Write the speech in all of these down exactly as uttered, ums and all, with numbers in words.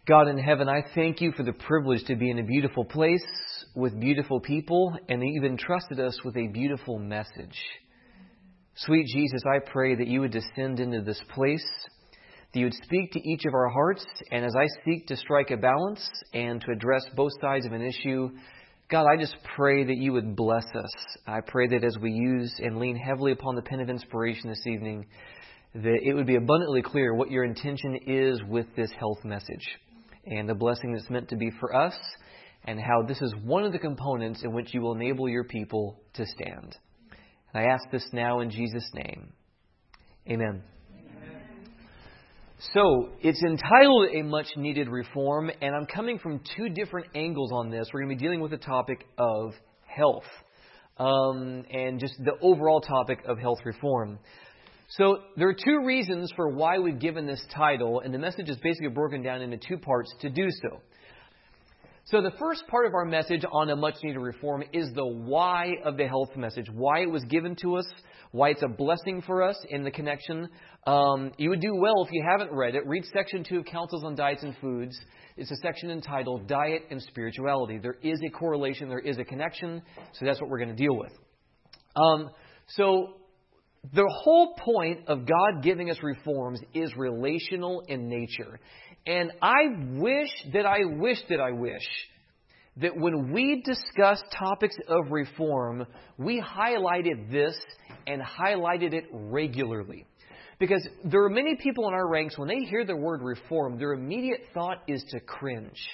God in heaven, I thank you for the privilege to be in a beautiful place with beautiful people, and that you've entrusted us with a beautiful message. Sweet Jesus, I pray that you would descend into this place, that you would speak to each of our hearts, and as I seek to strike a balance and to address both sides of an issue, God, I just pray that you would bless us. I pray that as we use and lean heavily upon the pen of inspiration this evening, that it would be abundantly clear what your intention is with this health message, and the blessing that's meant to be for us, and how this is one of the components in which you will enable your people to stand. And I ask this now in Jesus' name. Amen. Amen. So, it's entitled A Much Needed Reform, and I'm coming from two different angles on this. We're going to be dealing with the topic of health, um, and just the overall topic of health reform. So there are two reasons for why we've given this title, and the message is basically broken down into two parts to do so. So the first part of our message on a much needed reform is the why of the health message, why it was given to us, why it's a blessing for us in the connection. Um, you would do well if you haven't read it. Read section two of Counsels on Diets and Foods. It's a section entitled Diet and Spirituality. There is a correlation, there is a connection, so that's what we're going to deal with. Um, so... The whole point of God giving us reforms is relational in nature. And I wish that I wish that I wish that when we discuss topics of reform, we highlighted this and highlighted it regularly. Because there are many people in our ranks, when they hear the word reform, their immediate thought is to cringe.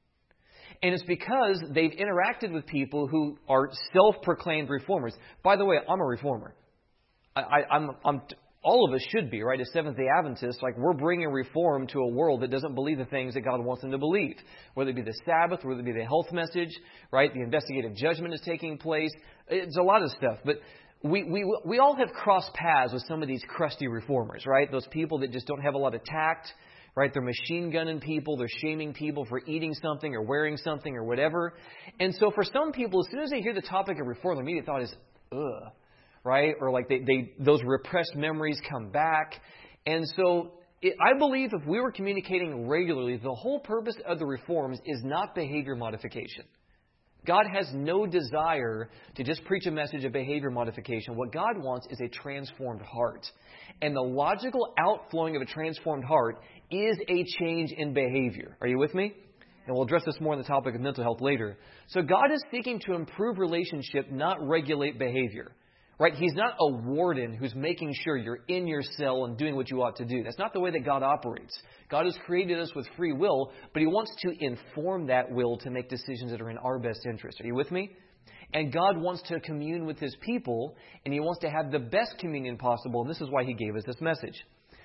And it's because they've interacted with people who are self-proclaimed reformers. By the way, I'm a reformer. I, I'm, I'm, all of us should be, right? As Seventh-day Adventists, like we're bringing reform to a world that doesn't believe the things that God wants them to believe. Whether it be the Sabbath, whether it be the health message, right? The investigative judgment is taking place. It's a lot of stuff. But we, we, we all have crossed paths with some of these crusty reformers, right? Those people that just don't have a lot of tact, right? They're machine gunning people. They're shaming people for eating something or wearing something or whatever. And so for some people, as soon as they hear the topic of reform, their immediate thought is, ugh. Right? Or like they, they, those repressed memories come back. And so it, I believe if we were communicating regularly, the whole purpose of the reforms is not behavior modification. God has no desire to just preach a message of behavior modification. What God wants is a transformed heart. And the logical outflowing of a transformed heart is a change in behavior. Are you with me? And we'll address this more on the topic of mental health later. So God is seeking to improve relationship, not regulate behavior. Right? He's not a warden who's making sure you're in your cell and doing what you ought to do. That's not the way that God operates. God has created us with free will, but He wants to inform that will to make decisions that are in our best interest. Are you with me? And God wants to commune with His people, and He wants to have the best communion possible, and this is why He gave us this message.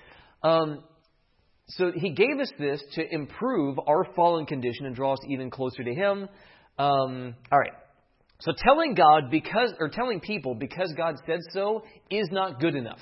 Um, so He gave us this to improve our fallen condition and draw us even closer to Him. Um, all right. So telling God because, or telling people because God said so is not good enough.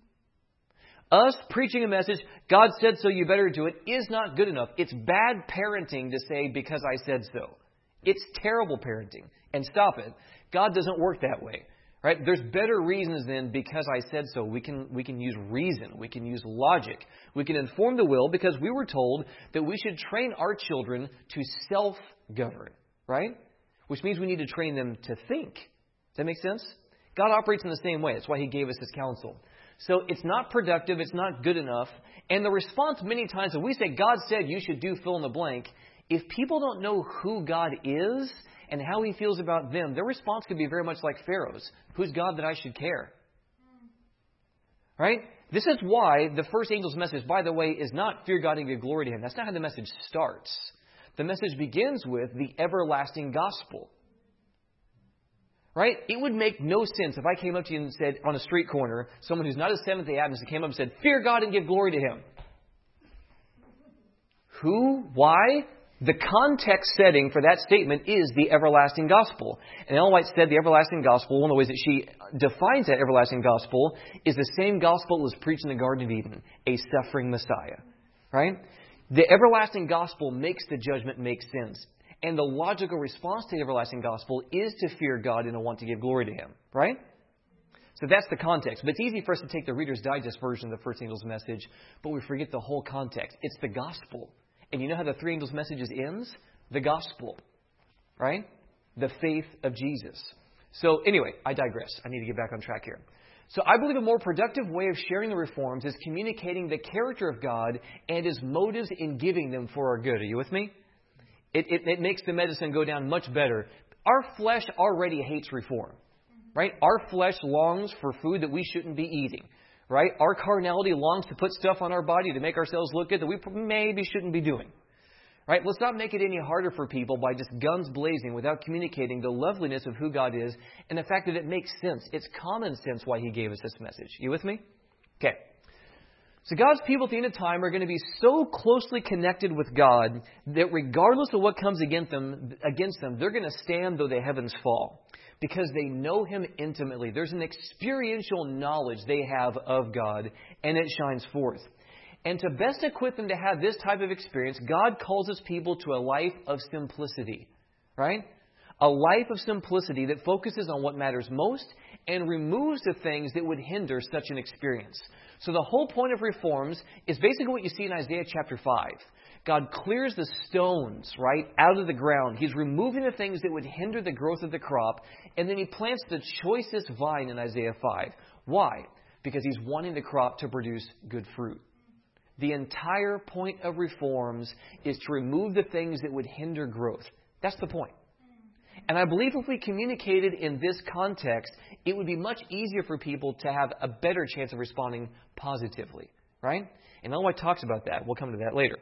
Us preaching a message, God said so, you better do it, is not good enough. It's bad parenting to say because I said so. It's terrible parenting. And stop it. God doesn't work that way. Right? There's better reasons than because I said so. We can, we can use reason. We can use logic. We can inform the will because we were told that we should train our children to self-govern. Right? Which means we need to train them to think. Does that make sense? God operates in the same way. That's why He gave us His counsel. So it's not productive. It's not good enough. And the response many times when we say God said you should do fill in the blank, if people don't know who God is and how He feels about them, their response could be very much like Pharaoh's. Who's God that I should care? Right? This is why the first angel's message, by the way, is not fear God and give glory to Him. That's not how the message starts. The message begins with the everlasting gospel. Right? It would make no sense if I came up to you and said, on a street corner, someone who's not a Seventh-day Adventist came up and said, fear God and give glory to Him. Who? Why? The context setting for that statement is the everlasting gospel. And Ellen White said the everlasting gospel, one of the ways that she defines that everlasting gospel, is the same gospel that was preached in the Garden of Eden, a suffering Messiah. Right? The everlasting gospel makes the judgment make sense. And the logical response to the everlasting gospel is to fear God and to want to give glory to Him. Right? So that's the context. But it's easy for us to take the Reader's Digest version of the first angel's message, but we forget the whole context. It's the gospel. And you know how the three angels' messages ends? The gospel, right? The faith of Jesus. So anyway, I digress. I need to get back on track here. So I believe a more productive way of sharing the reforms is communicating the character of God and His motives in giving them for our good. Are you with me? It, it, it makes the medicine go down much better. Our flesh already hates reform, right? Our flesh longs for food that we shouldn't be eating, right? Our carnality longs to put stuff on our body to make ourselves look good that we maybe shouldn't be doing. Right? Let's not make it any harder for people by just guns blazing without communicating the loveliness of who God is and the fact that it makes sense. It's common sense why He gave us this message. You with me? Okay. So God's people at the end of time are going to be so closely connected with God that regardless of what comes against them, against them, they're going to stand though the heavens fall because they know Him intimately. There's an experiential knowledge they have of God, and it shines forth. And to best equip them to have this type of experience, God calls His people to a life of simplicity, right? A life of simplicity that focuses on what matters most and removes the things that would hinder such an experience. So the whole point of reforms is basically what you see in Isaiah chapter five. God clears the stones, right, out of the ground. He's removing the things that would hinder the growth of the crop, and then He plants the choicest vine in Isaiah five. Why? Because He's wanting the crop to produce good fruit. The entire point of reforms is to remove the things that would hinder growth. That's the point. And I believe if we communicated in this context, it would be much easier for people to have a better chance of responding positively, right? And Ellen White talks about that. We'll come to that later.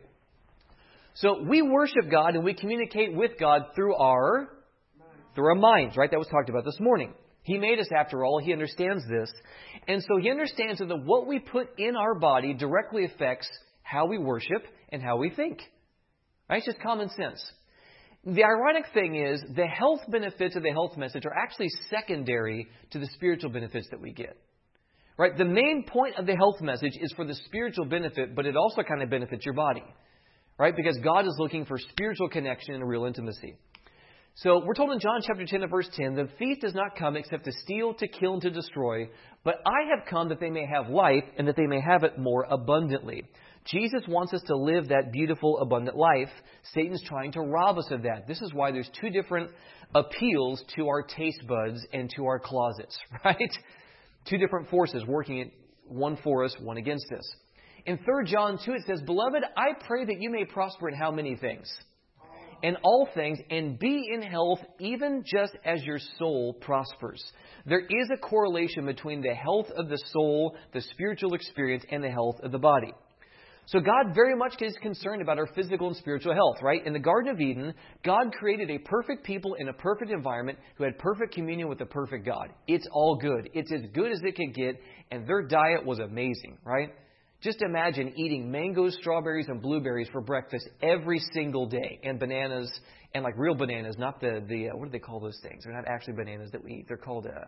So we worship God and we communicate with God through our, through our minds, right? That was talked about this morning. He made us, after all. He understands this. And so He understands that what we put in our body directly affects how we worship and how we think. Right? It's just common sense. The ironic thing is the health benefits of the health message are actually secondary to the spiritual benefits that we get. Right? The main point of the health message is for the spiritual benefit, but it also kind of benefits your body. Right? Because God is looking for spiritual connection and real intimacy. So we're told in John chapter ten and verse ten, the thief does not come except to steal, to kill, and to destroy. But I have come that they may have life and that they may have it more abundantly. Jesus wants us to live that beautiful, abundant life. Satan's trying to rob us of that. This is why there's two different appeals to our taste buds and to our closets, right? Two different forces working, one for us, one against us. In Third John two, it says, Beloved, I pray that you may prosper in how many things? In all things, and be in health, even just as your soul prospers. There is a correlation between the health of the soul, the spiritual experience, and the health of the body. So God very much is concerned about our physical and spiritual health, right? In the Garden of Eden, God created a perfect people in a perfect environment who had perfect communion with the perfect God. It's all good. It's as good as it could get, and their diet was amazing, right? Just imagine eating mangoes, strawberries, and blueberries for breakfast every single day. And bananas, and like real bananas, not the, the uh, what do they call those things? They're not actually bananas that we eat. They're called, uh,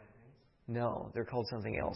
no, they're called something else.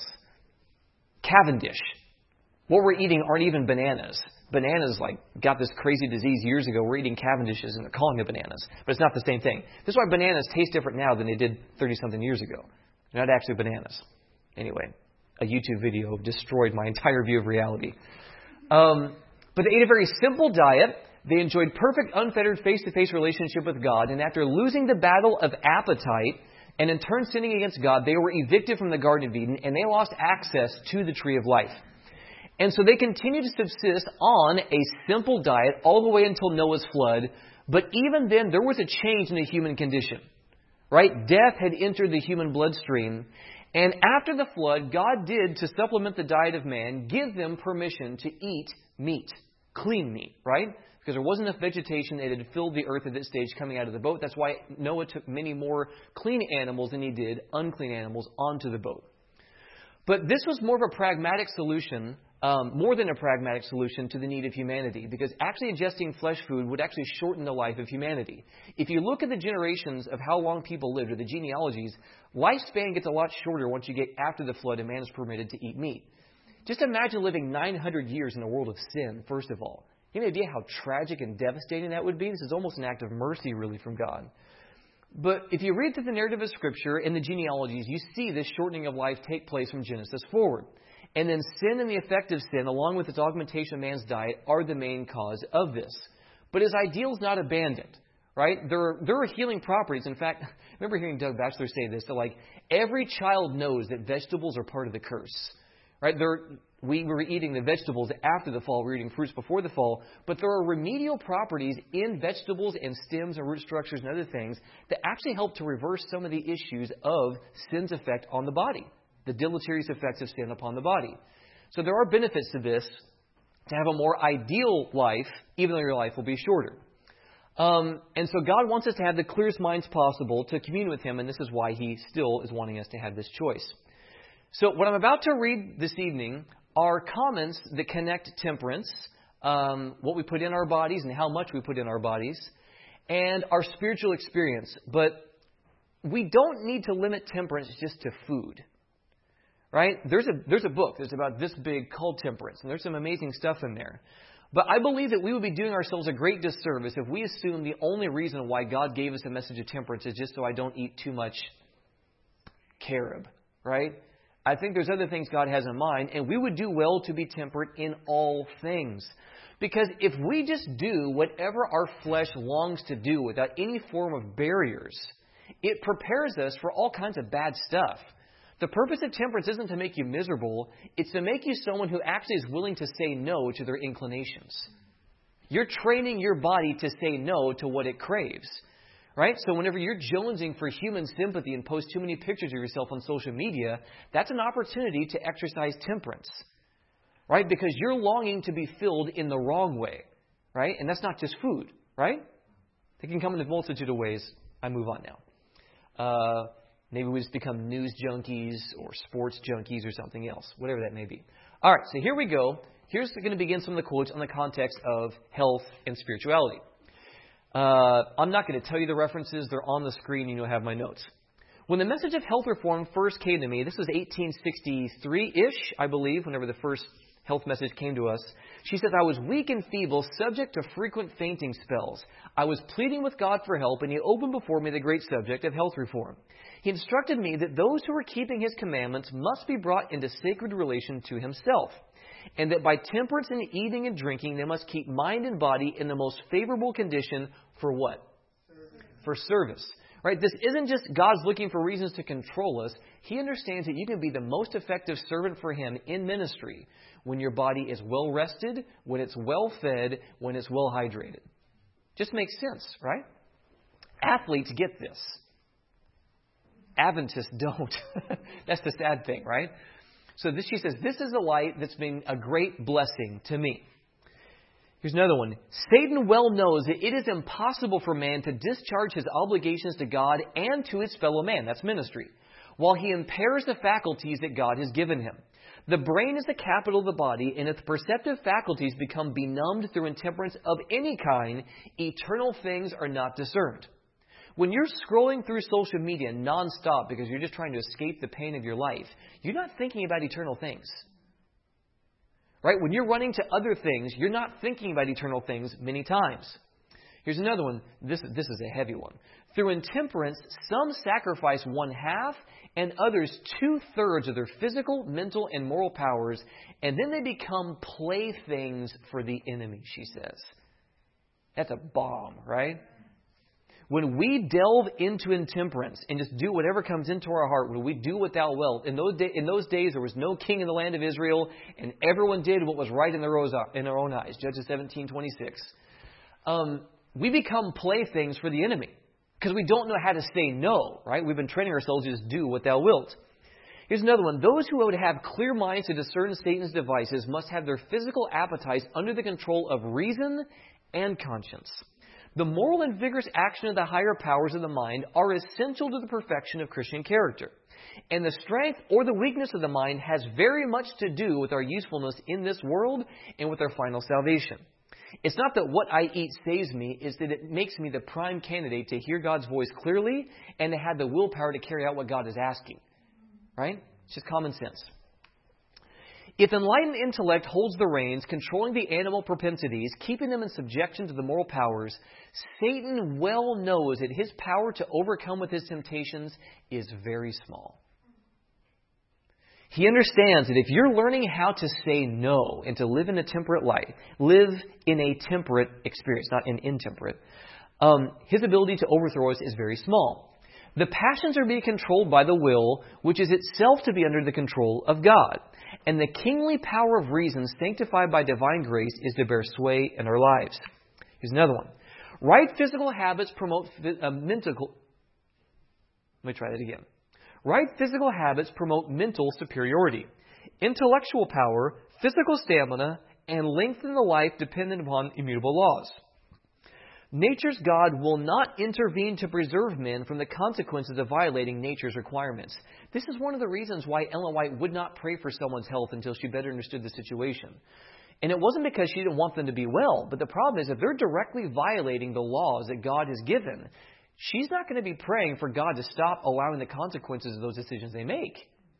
Cavendish. What we're eating aren't even bananas. Bananas like got this crazy disease years ago. We're eating Cavendishes and they're calling it bananas. But it's not the same thing. This is why bananas taste different now than they did thirty-something years ago. They're not actually bananas. Anyway. A YouTube video destroyed my entire view of reality. Um, but they ate a very simple diet. They enjoyed perfect, unfettered, face-to-face relationship with God. And after losing the battle of appetite and in turn sinning against God, they were evicted from the Garden of Eden and they lost access to the tree of life. And so they continued to subsist on a simple diet all the way until Noah's flood. But even then, there was a change in the human condition. Right? Death had entered the human bloodstream. And after the flood, God did, to supplement the diet of man, give them permission to eat meat, clean meat, right? Because there wasn't enough vegetation that had filled the earth at this stage coming out of the boat. That's why Noah took many more clean animals than he did unclean animals onto the boat. But this was more of a pragmatic solution, um, more than a pragmatic solution to the need of humanity, because actually ingesting flesh food would actually shorten the life of humanity. If you look at the generations of how long people lived, or the genealogies, lifespan gets a lot shorter once you get after the flood and man is permitted to eat meat. Just imagine living nine hundred years in a world of sin, first of all. You have any idea how tragic and devastating that would be? This is almost an act of mercy, really, from God. But if you read through the narrative of Scripture and the genealogies, you see this shortening of life take place from Genesis forward. And then sin and the effect of sin, along with its augmentation of man's diet, are the main cause of this. But his ideal is not abandoned, right? There are, there are healing properties. In fact, I remember hearing Doug Batchelor say this, that like every child knows that vegetables are part of the curse, right? There, we were eating the vegetables after the fall. We were eating fruits before the fall. But there are remedial properties in vegetables and stems and root structures and other things that actually help to reverse some of the issues of sin's effect on the body, the deleterious effects of sin upon the body. So there are benefits to this, to have a more ideal life, even though your life will be shorter. Um, and so God wants us to have the clearest minds possible to commune with Him, and this is why He still is wanting us to have this choice. So what I'm about to read this evening are comments that connect temperance, um, what we put in our bodies and how much we put in our bodies, and our spiritual experience. But we don't need to limit temperance just to food. Right? There's a there's a book that's about this big called Temperance, and there's some amazing stuff in there. But I believe that we would be doing ourselves a great disservice if we assume the only reason why God gave us a message of temperance is just so I don't eat too much carob, right? I think there's other things God has in mind, and we would do well to be temperate in all things. Because if we just do whatever our flesh longs to do without any form of barriers, it prepares us for all kinds of bad stuff. The purpose of temperance isn't to make you miserable. It's to make you someone who actually is willing to say no to their inclinations. You're training your body to say no to what it craves. Right? So whenever you're jonesing for human sympathy and post too many pictures of yourself on social media, that's an opportunity to exercise temperance. Right? Because you're longing to be filled in the wrong way. Right? And that's not just food. Right? It can come in a multitude of ways. I move on now. Uh... Maybe we just become news junkies or sports junkies or something else, whatever that may be. All right, so here we go. Here's going to begin some of the quotes on the context of health and spirituality. Uh, I'm not going to tell you the references. They're on the screen. You know, I have my notes. When the message of health reform first came to me, this was eighteen sixty-three-ish, I believe, whenever the first health message came to us. She says, I was weak and feeble, subject to frequent fainting spells. I was pleading with God for help, and He opened before me the great subject of health reform. He instructed me that those who were keeping His commandments must be brought into sacred relation to Himself, and that by temperance in eating and drinking, they must keep mind and body in the most favorable condition for what? Service. For service. Right? This isn't just God's looking for reasons to control us. He understands that you can be the most effective servant for Him in ministry when your body is well rested, when it's well fed, when it's well hydrated. Just makes sense, right? Athletes get this. Adventists don't. That's the sad thing, right? So this, she says, this is a light that's been a great blessing to me. Here's another one. Satan well knows that it is impossible for man to discharge his obligations to God and to his fellow man. That's ministry. While he impairs the faculties that God has given him. The brain is the capital of the body, and if the perceptive faculties become benumbed through intemperance of any kind, eternal things are not discerned. When you're scrolling through social media nonstop because you're just trying to escape the pain of your life, you're not thinking about eternal things. Right? When you're running to other things, you're not thinking about eternal things many times. Here's another one. This, this is a heavy one. Through intemperance, some sacrifice one half and others two-thirds of their physical, mental, and moral powers, and then they become playthings for the enemy, she says. That's a bomb, right? When we delve into intemperance and just do whatever comes into our heart, when we do what thou wilt, in those, day, in those days there was no king in the land of Israel, and everyone did what was right in their own, in their own eyes. Judges seventeen twenty-six. Um, we become playthings for the enemy because we don't know how to say no, right? We've been training ourselves to just do what thou wilt. Here's another one. Those who would have clear minds to discern Satan's devices must have their physical appetites under the control of reason and conscience. The moral and vigorous action of the higher powers of the mind are essential to the perfection of Christian character. And the strength or the weakness of the mind has very much to do with our usefulness in this world and with our final salvation. It's not that what I eat saves me, it's that it makes me the prime candidate to hear God's voice clearly and to have the willpower to carry out what God is asking. Right? It's just common sense. If enlightened intellect holds the reins, controlling the animal propensities, keeping them in subjection to the moral powers, Satan well knows that his power to overcome with his temptations is very small. He understands that if you're learning how to say no and to live in a temperate life, live in a temperate experience, not an intemperate, um, his ability to overthrow us is very small. The passions are being controlled by the will, which is itself to be under the control of God. And the kingly power of reason, sanctified by divine grace, is to bear sway in our lives. Here's another one. Right physical habits promote uh, mental... Let me try that again. Right physical habits promote mental superiority. Intellectual power, physical stamina, and length in the life dependent upon immutable laws. Nature's God will not intervene to preserve men from the consequences of violating nature's requirements. This is one of the reasons why Ellen White would not pray for someone's health until she better understood the situation. And it wasn't because she didn't want them to be well, but the problem is if they're directly violating the laws that God has given, she's not going to be praying for God to stop allowing the consequences of those decisions they make.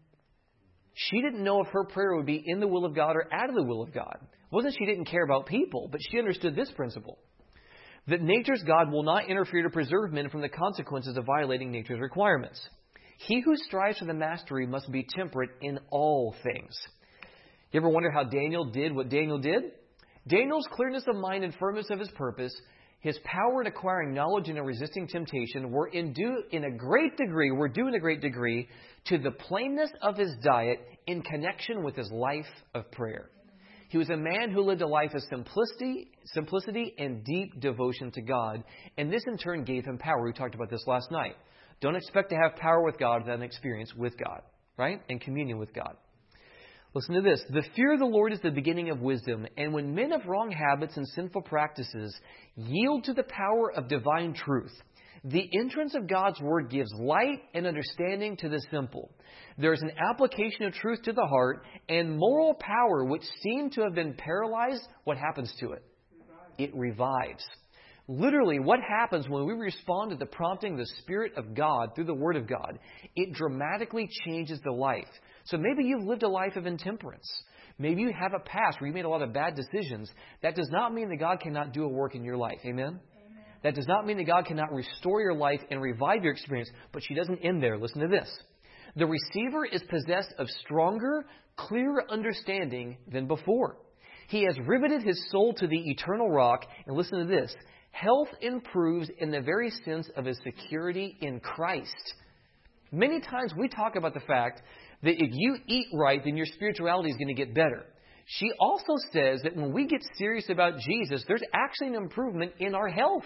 She didn't know if her prayer would be in the will of God or out of the will of God. It wasn't she didn't care about people, but she understood this principle. That nature's God will not interfere to preserve men from the consequences of violating nature's requirements. He who strives for the mastery must be temperate in all things. You ever wonder how Daniel did what Daniel did? Daniel's clearness of mind and firmness of his purpose, his power in acquiring knowledge and in resisting temptation were in, due, in a great degree, were due in a great degree to the plainness of his diet in connection with his life of prayer. He was a man who lived a life of simplicity, simplicity and deep devotion to God. And this in turn gave him power. We talked about this last night. Don't expect to have power with God without an experience with God, right? And communion with God. Listen to this. The fear of the Lord is the beginning of wisdom. And when men of wrong habits and sinful practices yield to the power of divine truth, the entrance of God's word gives light and understanding to the simple. There is an application of truth to the heart and moral power which seemed to have been paralyzed. What happens to it? It revives. Literally, what happens when we respond to the prompting of the Spirit of God through the Word of God? It dramatically changes the life. So maybe you've lived a life of intemperance. Maybe you have a past where you made a lot of bad decisions. That does not mean that God cannot do a work in your life. Amen? That does not mean that God cannot restore your life and revive your experience. But she doesn't end there. Listen to this. The receiver is possessed of stronger, clearer understanding than before. He has riveted his soul to the eternal rock. And listen to this. Health improves in the very sense of his security in Christ. Many times we talk about the fact that if you eat right, then your spirituality is going to get better. She also says that when we get serious about Jesus, there's actually an improvement in our health.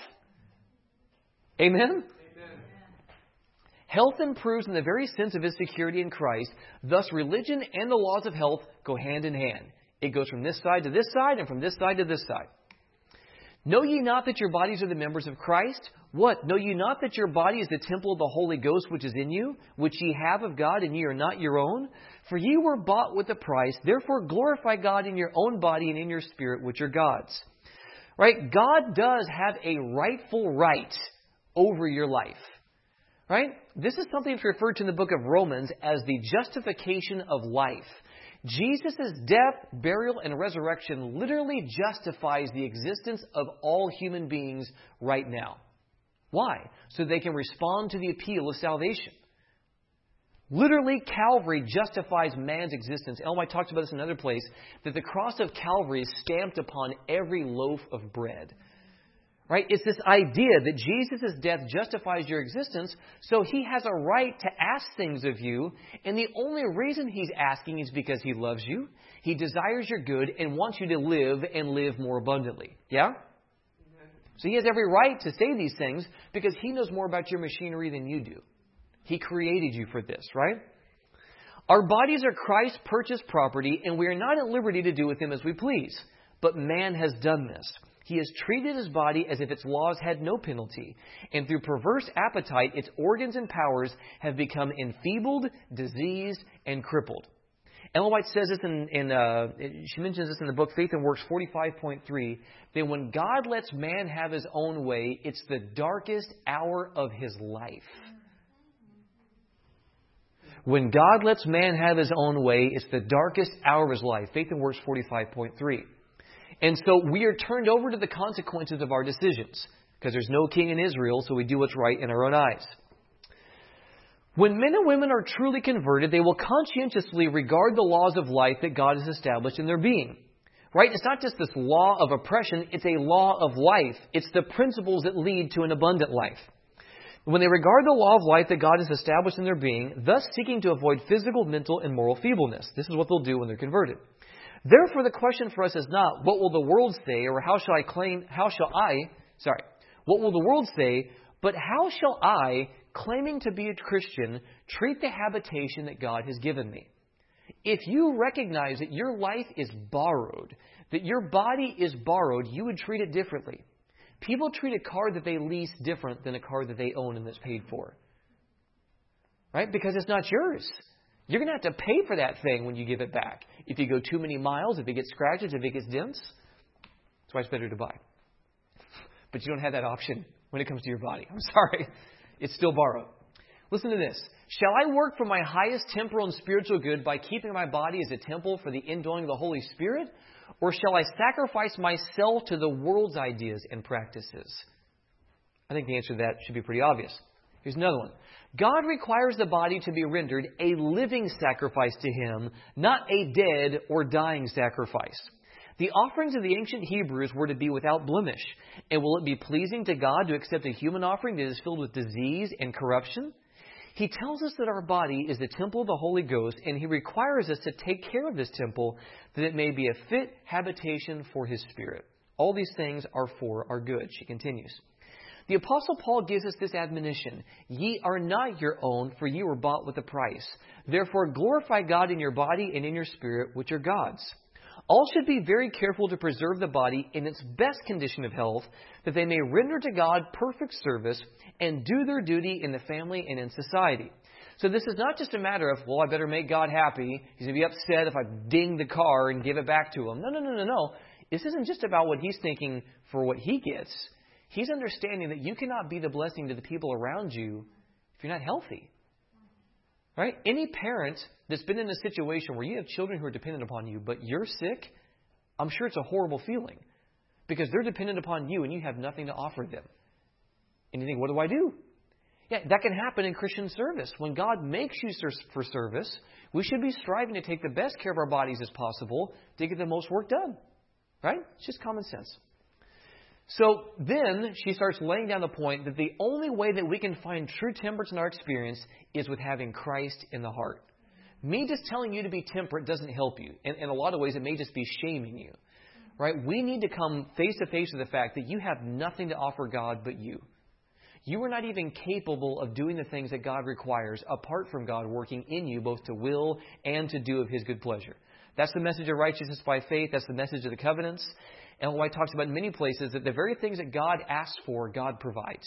Amen? Amen. Health improves in the very sense of his security in Christ. Thus, religion and the laws of health go hand in hand. It goes from this side to this side and from this side to this side. Know ye not that your bodies are the members of Christ? What? Know ye not that your body is the temple of the Holy Ghost which is in you, which ye have of God, and ye are not your own? For ye were bought with a price. Therefore glorify God in your own body and in your spirit, which are God's. Right? God does have a rightful right over your life. Right? This is something that's referred to in the book of Romans as the justification of life. Jesus' death, burial, and resurrection literally justifies the existence of all human beings right now. Why? So they can respond to the appeal of salvation. Literally, Calvary justifies man's existence. Ellen White talks about this in another place, that the cross of Calvary is stamped upon every loaf of bread. Right? It's this idea that Jesus' death justifies your existence, so he has a right to ask things of you, and the only reason he's asking is because he loves you, he desires your good, and wants you to live and live more abundantly. Yeah? So he has every right to say these things because he knows more about your machinery than you do. He created you for this, right? Our bodies are Christ's purchased property, and we are not at liberty to do with them as we please. But man has done this. He has treated his body as if its laws had no penalty. And through perverse appetite, its organs and powers have become enfeebled, diseased, and crippled. Ellen White says this in, in uh, she mentions this in the book Faith and Works forty-five point three, that when God lets man have his own way, it's the darkest hour of his life. When God lets man have his own way, it's the darkest hour of his life. Faith and Works forty-five point three. And so we are turned over to the consequences of our decisions because there's no king in Israel, so we do what's right in our own eyes. When men and women are truly converted, they will conscientiously regard the laws of life that God has established in their being. Right? It's not just this law of oppression, it's a law of life. It's the principles that lead to an abundant life. When they regard the law of life that God has established in their being, thus seeking to avoid physical, mental, and moral feebleness. This is what they'll do when they're converted. Therefore, the question for us is not, what will the world say, or how shall I claim, how shall I, sorry, what will the world say, but how shall I, claiming to be a Christian, treat the habitation that God has given me? If you recognize that your life is borrowed, that your body is borrowed, you would treat it differently. People treat a car that they lease different than a car that they own and that's paid for. Right? Because it's not yours. You're going to have to pay for that thing when you give it back. If you go too many miles, if it gets scratches, if it gets dents, that's why it's better to buy. But you don't have that option when it comes to your body. I'm sorry. It's still borrowed. Listen to this. Shall I work for my highest temporal and spiritual good by keeping my body as a temple for the indwelling of the Holy Spirit? Or shall I sacrifice myself to the world's ideas and practices? I think the answer to that should be pretty obvious. Here's another one. God requires the body to be rendered a living sacrifice to Him, not a dead or dying sacrifice. The offerings of the ancient Hebrews were to be without blemish. And will it be pleasing to God to accept a human offering that is filled with disease and corruption? He tells us that our body is the temple of the Holy Ghost, and He requires us to take care of this temple, that it may be a fit habitation for His Spirit. All these things are for our good. She continues. The Apostle Paul gives us this admonition. Ye are not your own, for ye were bought with a price. Therefore glorify God in your body and in your spirit, which are God's. All should be very careful to preserve the body in its best condition of health, that they may render to God perfect service and do their duty in the family and in society. So this is not just a matter of, well, I better make God happy. He's going to be upset if I ding the car and give it back to Him. No, no, no, no, no. This isn't just about what He's thinking for what He gets. He's understanding that you cannot be the blessing to the people around you if you're not healthy. Right? Any parent that's been in a situation where you have children who are dependent upon you, but you're sick, I'm sure it's a horrible feeling because they're dependent upon you and you have nothing to offer them. And you think, what do I do? Yeah, that can happen in Christian service. When God makes you for service, we should be striving to take the best care of our bodies as possible to get the most work done. Right? It's just common sense. So then she starts laying down the point that the only way that we can find true temperance in our experience is with having Christ in the heart. Me just telling you to be temperate doesn't help you. In, in a lot of ways, it may just be shaming you. Right? We need to come face to face with the fact that you have nothing to offer God but you. You are not even capable of doing the things that God requires apart from God working in you both to will and to do of His good pleasure. That's the message of righteousness by faith. That's the message of the covenants. And White talks about in many places that the very things that God asks for, God provides.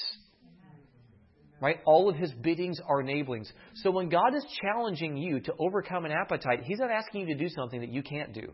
Right? All of His biddings are enablings. So when God is challenging you to overcome an appetite, He's not asking you to do something that you can't do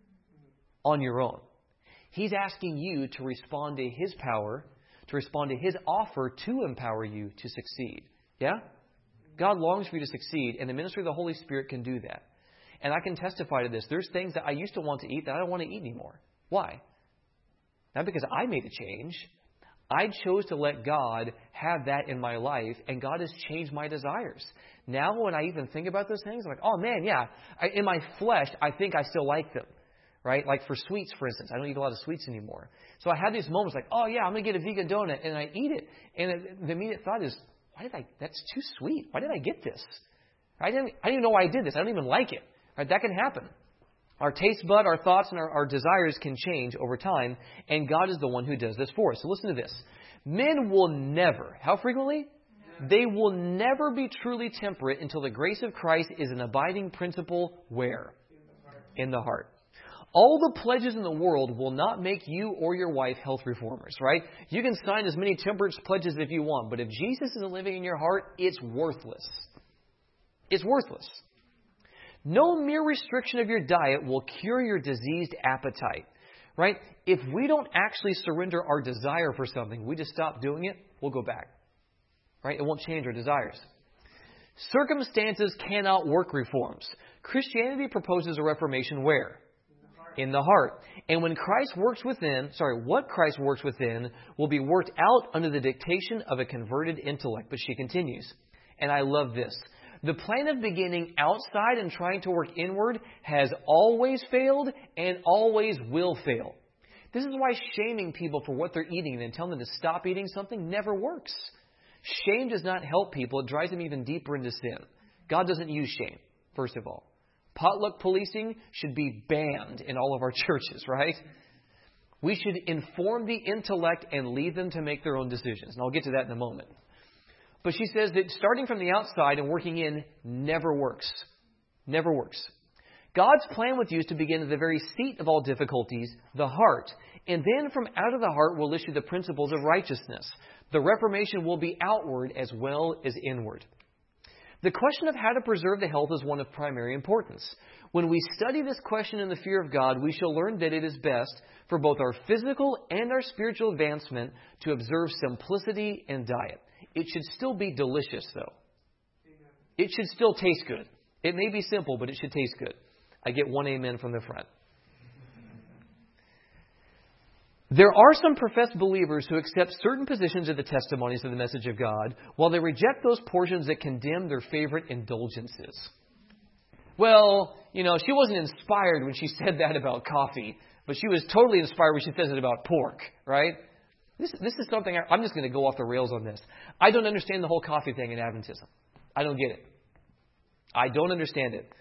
on your own. He's asking you to respond to His power, to respond to His offer to empower you to succeed. Yeah? God longs for you to succeed, and the ministry of the Holy Spirit can do that. And I can testify to this. There's things that I used to want to eat that I don't want to eat anymore. Why? Not because I made a change. I chose to let God have that in my life, and God has changed my desires. Now when I even think about those things, I'm like, oh man, yeah, I, in my flesh, I think I still like them. Right? Like for sweets, for instance. I don't eat a lot of sweets anymore. So I have these moments like, oh yeah, I'm going to get a vegan donut, and I eat it. And the immediate thought is, why did I, that's too sweet. Why did I get this? I didn't, I didn't even know why I did this. I don't even like it. Right? That can happen. Our taste bud, our thoughts, and our, our desires can change over time, and God is the one who does this for us. So listen to this. Men will never, how frequently? They will never be truly temperate until the grace of Christ is an abiding principle where? In the heart. All the pledges in the world will not make you or your wife health reformers, right? You can sign as many temperance pledges if you want, but if Jesus isn't living in your heart, it's worthless. It's worthless. No mere restriction of your diet will cure your diseased appetite, right? If we don't actually surrender our desire for something, we just stop doing it, we'll go back, right? It won't change our desires. Circumstances cannot work reforms. Christianity proposes a reformation where? In the heart. And when Christ works within, sorry, what Christ works within will be worked out under the dictation of a converted intellect. But she continues. And I love this. The plan of beginning outside and trying to work inward has always failed and always will fail. This is why shaming people for what they're eating and then telling them to stop eating something never works. Shame does not help people. It drives them even deeper into sin. God doesn't use shame, first of all. Potluck policing should be banned in all of our churches, right? We should inform the intellect and leave them to make their own decisions. And I'll get to that in a moment. But she says that starting from the outside and working in never works. Never works. God's plan with you is to begin at the very seat of all difficulties, the heart. And then from out of the heart will issue the principles of righteousness. The reformation will be outward as well as inward. The question of how to preserve the health is one of primary importance. When we study this question in the fear of God, we shall learn that it is best for both our physical and our spiritual advancement to observe simplicity in diet. It should still be delicious, though. It should still taste good. It may be simple, but it should taste good. I get one amen from the front. There are some professed believers who accept certain positions of the testimonies of the message of God, while they reject those portions that condemn their favorite indulgences. Well, you know, she wasn't inspired when she said that about coffee, but she was totally inspired when she says it about pork, right? This, this is something, I, I'm just going to go off the rails on this. I don't understand the whole coffee thing in Adventism. I don't get it. I don't understand it.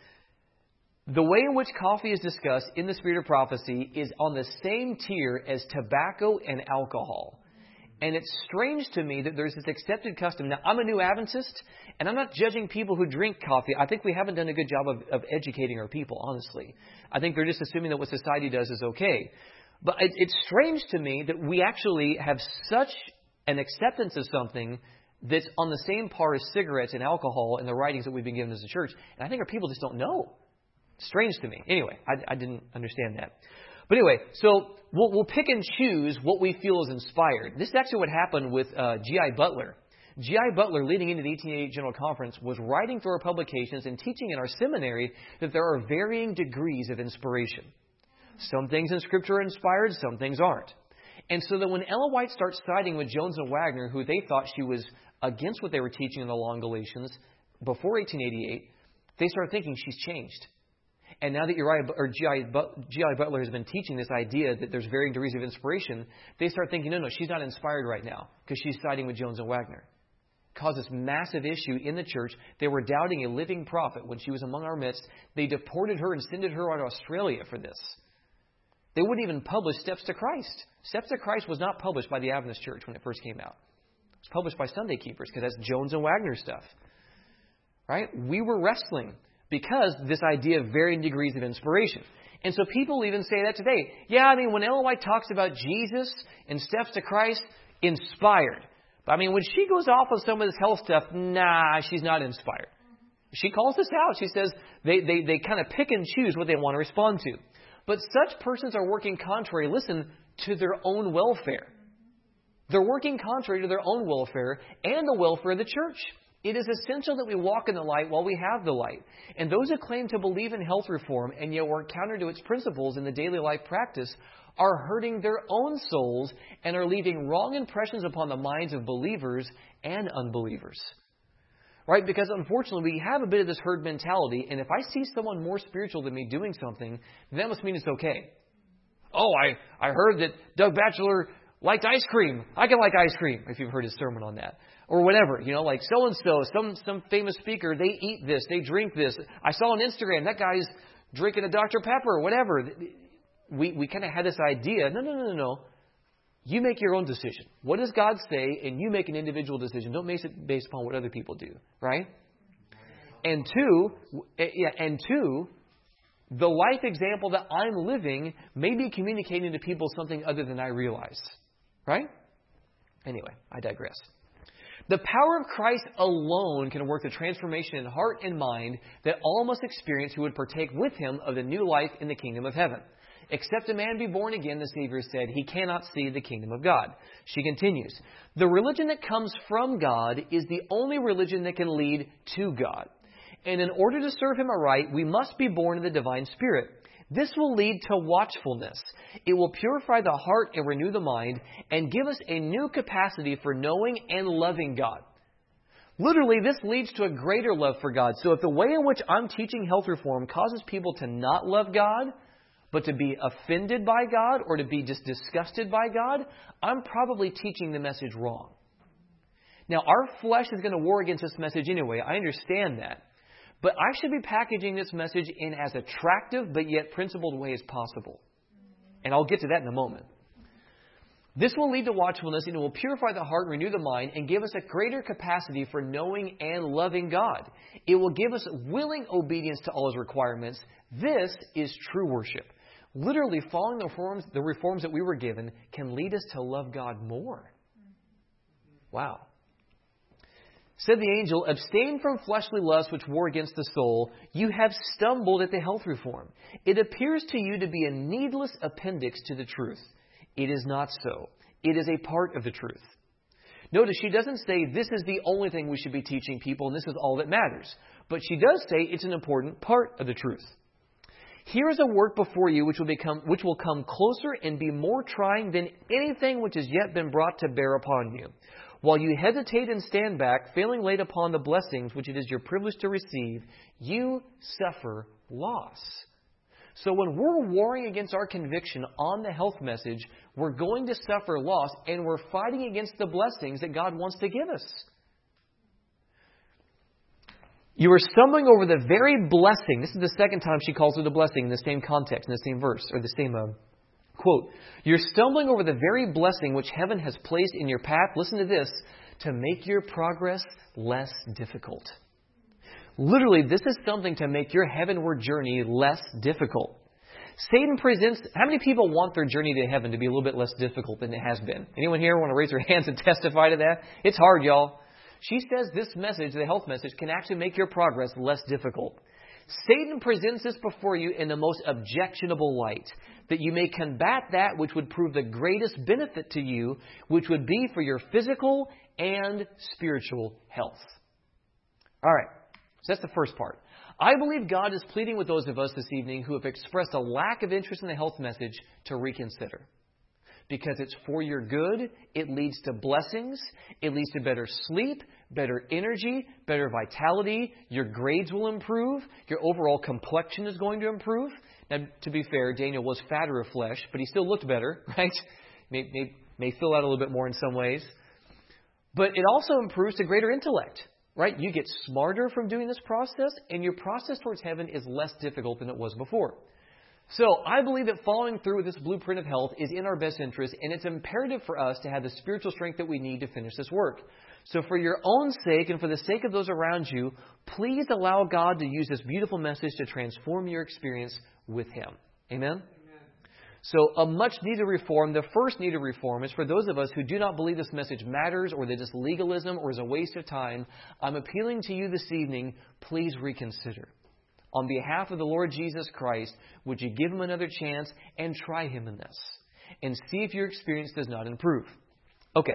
The way in which coffee is discussed in the Spirit of Prophecy is on the same tier as tobacco and alcohol. And it's strange to me that there's this accepted custom. Now, I'm a new Adventist, and I'm not judging people who drink coffee. I think we haven't done a good job of, of educating our people, honestly. I think they're just assuming that what society does is okay. But it, it's strange to me that we actually have such an acceptance of something that's on the same par as cigarettes and alcohol in the writings that we've been given as a church. And I think our people just don't know. Strange to me. Anyway, I, I didn't understand that. But anyway, so we'll, we'll pick and choose what we feel is inspired. This is actually what happened with uh, G I Butler. G I Butler, leading into the eighteen eighty-eight General Conference, was writing through our publications and teaching in our seminary that there are varying degrees of inspiration. Some things in Scripture are inspired, some things aren't. And so that when Ellen White starts siding with Jones and Wagner, who they thought she was against what they were teaching in the Law and Galatians before eighteen eighty-eight, they started thinking she's changed. And now that Uriah, or G I Butler has been teaching this idea that there's varying degrees of inspiration, they start thinking, no, no, she's not inspired right now because she's siding with Jones and Wagner. Caused this massive issue in the church. They were doubting a living prophet when she was among our midst. They deported her and sent her out to Australia for this. They wouldn't even publish Steps to Christ. Steps to Christ was not published by the Adventist Church when it first came out. It was published by Sunday Keepers because that's Jones and Wagner stuff. Right? We were wrestling because this idea of varying degrees of inspiration. And so people even say that today. Yeah, I mean, when Ellen White talks about Jesus and Steps to Christ, inspired. But I mean, when she goes off on some of this health stuff, nah, she's not inspired. She calls this out. She says they, they, they kind of pick and choose what they want to respond to. But such persons are working contrary, listen, to their own welfare. They're working contrary to their own welfare and the welfare of the church. It is essential that we walk in the light while we have the light. And those who claim to believe in health reform and yet work counter to its principles in the daily life practice are hurting their own souls and are leaving wrong impressions upon the minds of believers and unbelievers. Right? Because unfortunately we have a bit of this herd mentality, and if I see someone more spiritual than me doing something, that must mean it's okay. Oh, I, I heard that Doug Batchelor liked ice cream. I can like ice cream, if you've heard his sermon on that. Or whatever, you know, like so-and-so, some some famous speaker, they eat this, they drink this. I saw on Instagram, that guy's drinking a Doctor Pepper, whatever. We we kind of had this idea, no, no, no, no, no. You make your own decision. What does God say? And you make an individual decision. Don't base it based upon what other people do, right? And two, yeah, and two, the life example that I'm living may be communicating to people something other than I realize, right? Anyway, I digress. The power of Christ alone can work the transformation in heart and mind that all must experience who would partake with him of the new life in the kingdom of heaven. Except a man be born again, the Savior said, he cannot see the kingdom of God. She continues, the religion that comes from God is the only religion that can lead to God. And in order to serve him aright, we must be born of the divine Spirit. This will lead to watchfulness. It will purify the heart and renew the mind and give us a new capacity for knowing and loving God. Literally, this leads to a greater love for God. So if the way in which I'm teaching health reform causes people to not love God, but to be offended by God or to be just disgusted by God, I'm probably teaching the message wrong. Now, our flesh is going to war against this message anyway. I understand that. But I should be packaging this message in as attractive but yet principled way as possible. And I'll get to that in a moment. This will lead to watchfulness, and it will purify the heart, renew the mind, and give us a greater capacity for knowing and loving God. It will give us willing obedience to all His requirements. This is true worship. Literally, following the reforms, the reforms that we were given can lead us to love God more. Wow. Said the angel, abstain from fleshly lusts which war against the soul. You have stumbled at the health reform. It appears to you to be a needless appendix to the truth. It is not so. It is a part of the truth. Notice she doesn't say this is the only thing we should be teaching people and this is all that matters. But she does say it's an important part of the truth. Here is a work before you which will become, which will come closer and be more trying than anything which has yet been brought to bear upon you. While you hesitate and stand back, failing late upon the blessings which it is your privilege to receive, you suffer loss. So when we're warring against our conviction on the health message, we're going to suffer loss, and we're fighting against the blessings that God wants to give us. You are stumbling over the very blessing. This is the second time she calls it a blessing in the same context, in the same verse, or the same uh, quote. You're stumbling over the very blessing which heaven has placed in your path, listen to this, to make your progress less difficult. Literally, this is something to make your heavenward journey less difficult. Satan presents... How many people want their journey to heaven to be a little bit less difficult than it has been? Anyone here want to raise their hands and testify to that? It's hard, y'all. She says this message, the health message, can actually make your progress less difficult. Satan presents this before you in the most objectionable light, that you may combat that which would prove the greatest benefit to you, which would be for your physical and spiritual health. All right. So that's the first part. I believe God is pleading with those of us this evening who have expressed a lack of interest in the health message to reconsider. Because it's for your good, it leads to blessings, it leads to better sleep, better energy, better vitality, your grades will improve, your overall complexion is going to improve. Now, to be fair, Daniel was fatter of flesh, but he still looked better, right? May, may, may fill out a little bit more in some ways. But it also improves to greater intellect. Right? You get smarter from doing this process, and your process towards heaven is less difficult than it was before. So I believe that following through with this blueprint of health is in our best interest, and it's imperative for us to have the spiritual strength that we need to finish this work. So for your own sake and for the sake of those around you, please allow God to use this beautiful message to transform your experience with Him. Amen? So a much needed reform, the first needed reform, is for those of us who do not believe this message matters or that it's legalism or is a waste of time. I'm appealing to you this evening, please reconsider. On behalf of the Lord Jesus Christ, would you give Him another chance and try Him in this? And see if your experience does not improve. Okay.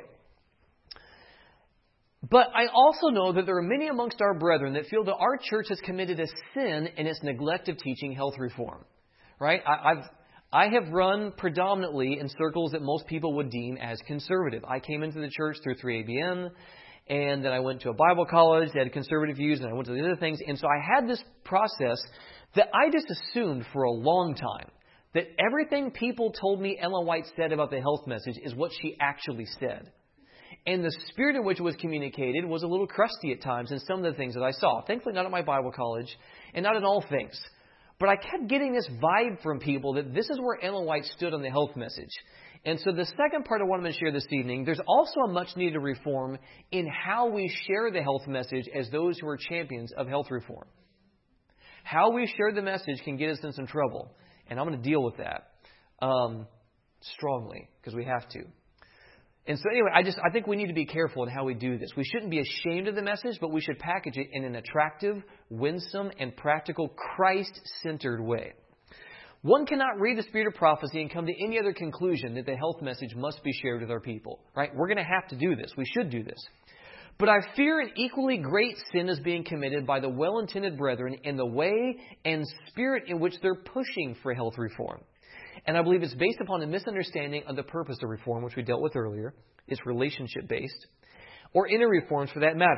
But I also know that there are many amongst our brethren that feel that our church has committed a sin in its neglect of teaching health reform. Right? I, I've... I have run predominantly in circles that most people would deem as conservative. I came into the church through three A B N, and then I went to a Bible college that had conservative views, and I went to the other things. And so I had this process that I just assumed for a long time, that everything people told me Ellen White said about the health message is what she actually said. And the spirit in which it was communicated was a little crusty at times in some of the things that I saw. Thankfully, not at my Bible college, and not in all things. But I kept getting this vibe from people that this is where Ellen White stood on the health message. And so the second part I want to share this evening, there's also a much needed reform in how we share the health message as those who are champions of health reform. How we share the message can get us in some trouble. And I'm going to deal with that um, strongly because we have to. And so anyway, I just I think we need to be careful in how we do this. We shouldn't be ashamed of the message, but we should package it in an attractive, winsome, and practical, Christ-centered way. One cannot read the spirit of prophecy and come to any other conclusion that the health message must be shared with our people. Right? We're going to have to do this. We should do this. But I fear an equally great sin is being committed by the well-intended brethren in the way and spirit in which they're pushing for health reform. And I believe it's based upon a misunderstanding of the purpose of reform, which we dealt with earlier. It's relationship-based. Or inner reforms, for that matter.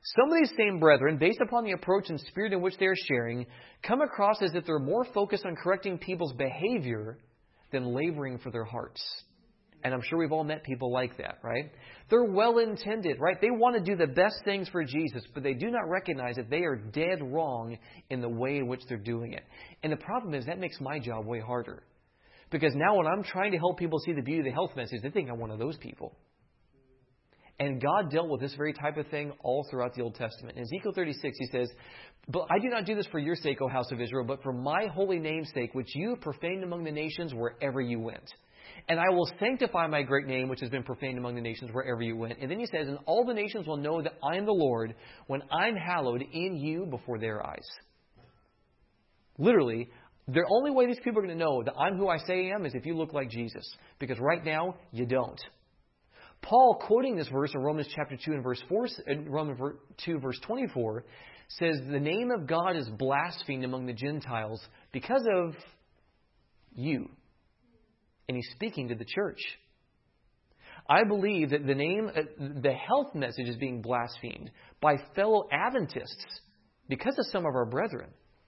Some of these same brethren, based upon the approach and spirit in which they are sharing, come across as if they're more focused on correcting people's behavior than laboring for their hearts. And I'm sure we've all met people like that, right? They're well-intended, right? They want to do the best things for Jesus, but they do not recognize that they are dead wrong in the way in which they're doing it. And the problem is that makes my job way harder. Because now when I'm trying to help people see the beauty of the health message, they think I'm one of those people. And God dealt with this very type of thing all throughout the Old Testament. In Ezekiel thirty-six, He says, "But I do not do this for your sake, O house of Israel, but for my holy name's sake, which you profaned among the nations wherever you went. And I will sanctify my great name, which has been profaned among the nations wherever you went." And then He says, "And all the nations will know that I am the Lord when I'm hallowed in you before their eyes." Literally, the only way these people are going to know that I'm who I say I am is if you look like Jesus. Because right now, you don't. Paul, quoting this verse in Romans chapter two and verse four, Romans two verse twenty-four, says the name of God is blasphemed among the Gentiles because of you. And he's speaking to the church. I believe that the name, the health message is being blasphemed by fellow Adventists because of some of our brethren.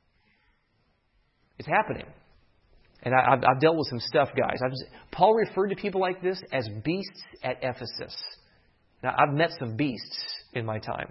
It's happening. And I, I've, I've dealt with some stuff, guys. I've just, Paul referred to people like this as beasts at Ephesus. Now, I've met some beasts in my time.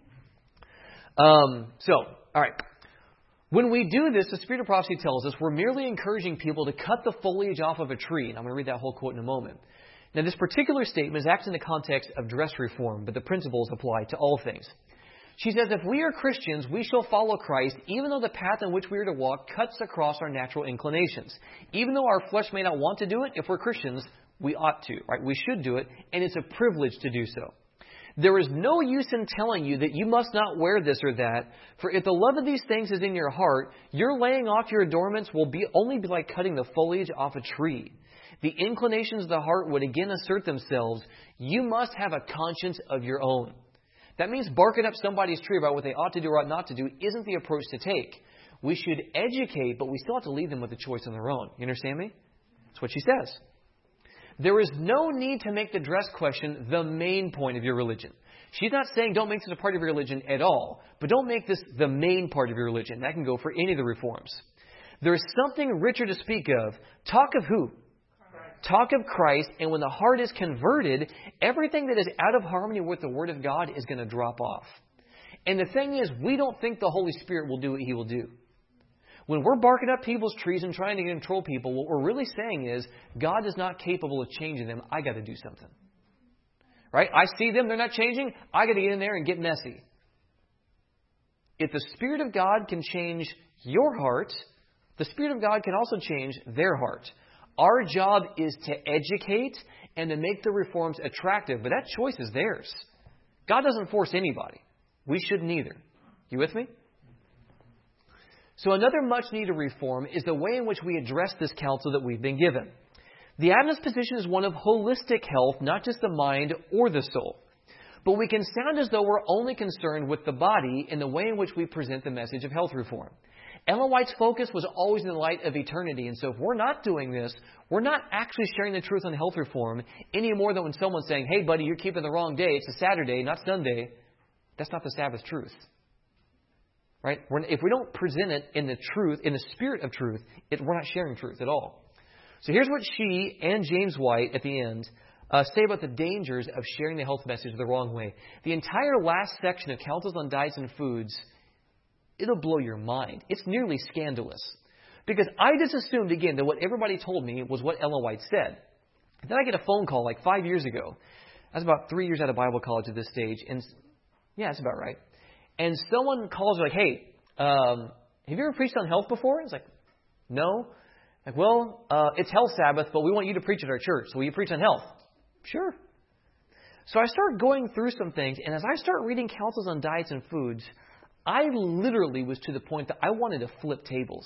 Um, so, all right. When we do this, the Spirit of Prophecy tells us we're merely encouraging people to cut the foliage off of a tree. And I'm going to read that whole quote in a moment. Now, this particular statement is actually in the context of dress reform, but the principles apply to all things. She says, if we are Christians, we shall follow Christ, even though the path on which we are to walk cuts across our natural inclinations. Even though our flesh may not want to do it, if we're Christians, we ought to, right? We should do it, and it's a privilege to do so. There is no use in telling you that you must not wear this or that, for if the love of these things is in your heart, your laying off your adornments will be only be like cutting the foliage off a tree. The inclinations of the heart would again assert themselves. You must have a conscience of your own. That means barking up somebody's tree about what they ought to do or ought not to do isn't the approach to take. We should educate, but we still have to leave them with a choice on their own. You understand me? That's what she says. There is no need to make the dress question the main point of your religion. She's not saying don't make this a part of your religion at all, but don't make this the main part of your religion. That can go for any of the reforms. There is something richer to speak of. Talk of who? Talk of Christ, and when the heart is converted, everything that is out of harmony with the Word of God is going to drop off. And the thing is, we don't think the Holy Spirit will do what He will do. When we're barking up people's trees and trying to control people, what we're really saying is, God is not capable of changing them. I got to do something. Right? I see them, they're not changing. I got to get in there and get messy. If the Spirit of God can change your heart, the Spirit of God can also change their heart. Our job is to educate and to make the reforms attractive, but that choice is theirs. God doesn't force anybody. We shouldn't either. You with me? So another much-needed reform is the way in which we address this counsel that we've been given. The Adventist position is one of holistic health, not just the mind or the soul. But we can sound as though we're only concerned with the body in the way in which we present the message of health reform. Ellen White's focus was always in the light of eternity. And so if we're not doing this, we're not actually sharing the truth on health reform any more than when someone's saying, hey, buddy, you're keeping the wrong day. It's a Saturday, not Sunday. That's not the Sabbath truth. Right? We're, if we don't present it in the truth, in the spirit of truth, it, we're not sharing truth at all. So here's what she and James White at the end uh, say about the dangers of sharing the health message the wrong way. The entire last section of Counsels on Diets and Foods, it'll blow your mind. It's nearly scandalous. Because I just assumed, again, that what everybody told me was what Ellen White said. And then I get a phone call like five years ago. I was about three years out of Bible college at this stage. And yeah, that's about right. And someone calls like, hey, um, have you ever preached on health before? It's like, no. Like, well, uh, it's Health Sabbath, but we want you to preach at our church. So will you preach on health? Sure. So I start going through some things. And as I start reading Counsels on Diets and Foods, I literally was to the point that I wanted to flip tables.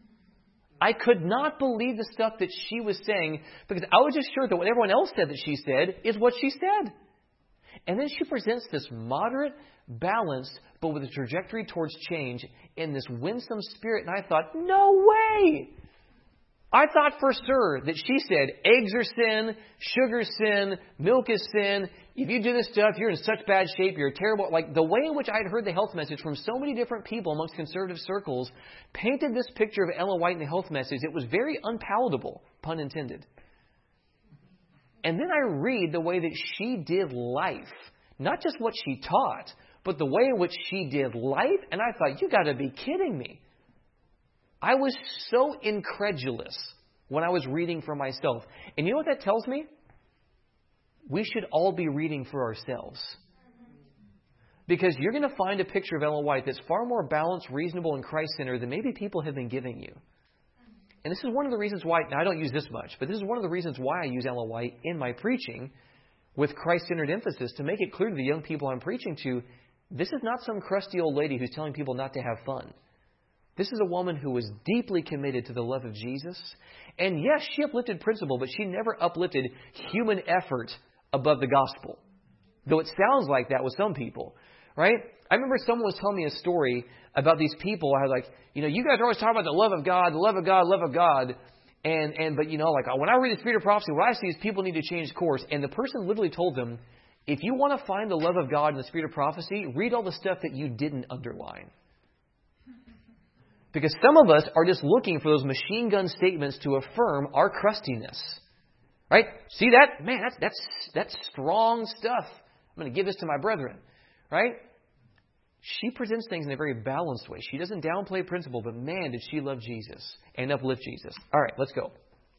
I could not believe the stuff that she was saying because I was just sure that what everyone else said that she said is what she said. And then she presents this moderate, balanced, but with a trajectory towards change in this winsome spirit. And I thought, no way! I thought for sure that she said eggs are sin, sugar's sin, milk is sin, if you do this stuff, you're in such bad shape, you're terrible. Like the way in which I had heard the health message from so many different people amongst conservative circles painted this picture of Ellen White in the health message. It was very unpalatable, pun intended. And then I read the way that she did life, not just what she taught, but the way in which she did life. And I thought, you got to be kidding me. I was so incredulous when I was reading for myself. And you know what that tells me? We should all be reading for ourselves. Because you're going to find a picture of Ellen White that's far more balanced, reasonable, and Christ-centered than maybe people have been giving you. And this is one of the reasons why, now I don't use this much, but this is one of the reasons why I use Ellen White in my preaching with Christ-centered emphasis to make it clear to the young people I'm preaching to, this is not some crusty old lady who's telling people not to have fun. This is a woman who was deeply committed to the love of Jesus. And yes, she uplifted principle, but she never uplifted human effort above the gospel. Though it sounds like that with some people, right? I remember someone was telling me a story about these people. I was like, you know, you guys are always talking about the love of God, the love of God, love of God. And, and but, you know, like when I read the Spirit of Prophecy, what I see is people need to change course. And the person literally told them, if you want to find the love of God in the Spirit of Prophecy, read all the stuff that you didn't underline. Because some of us are just looking for those machine gun statements to affirm our crustiness. Right? See that? Man, that's that's that's strong stuff. I'm going to give this to my brethren. Right? She presents things in a very balanced way. She doesn't downplay principle, but man, did she love Jesus and uplift Jesus. All right, let's go.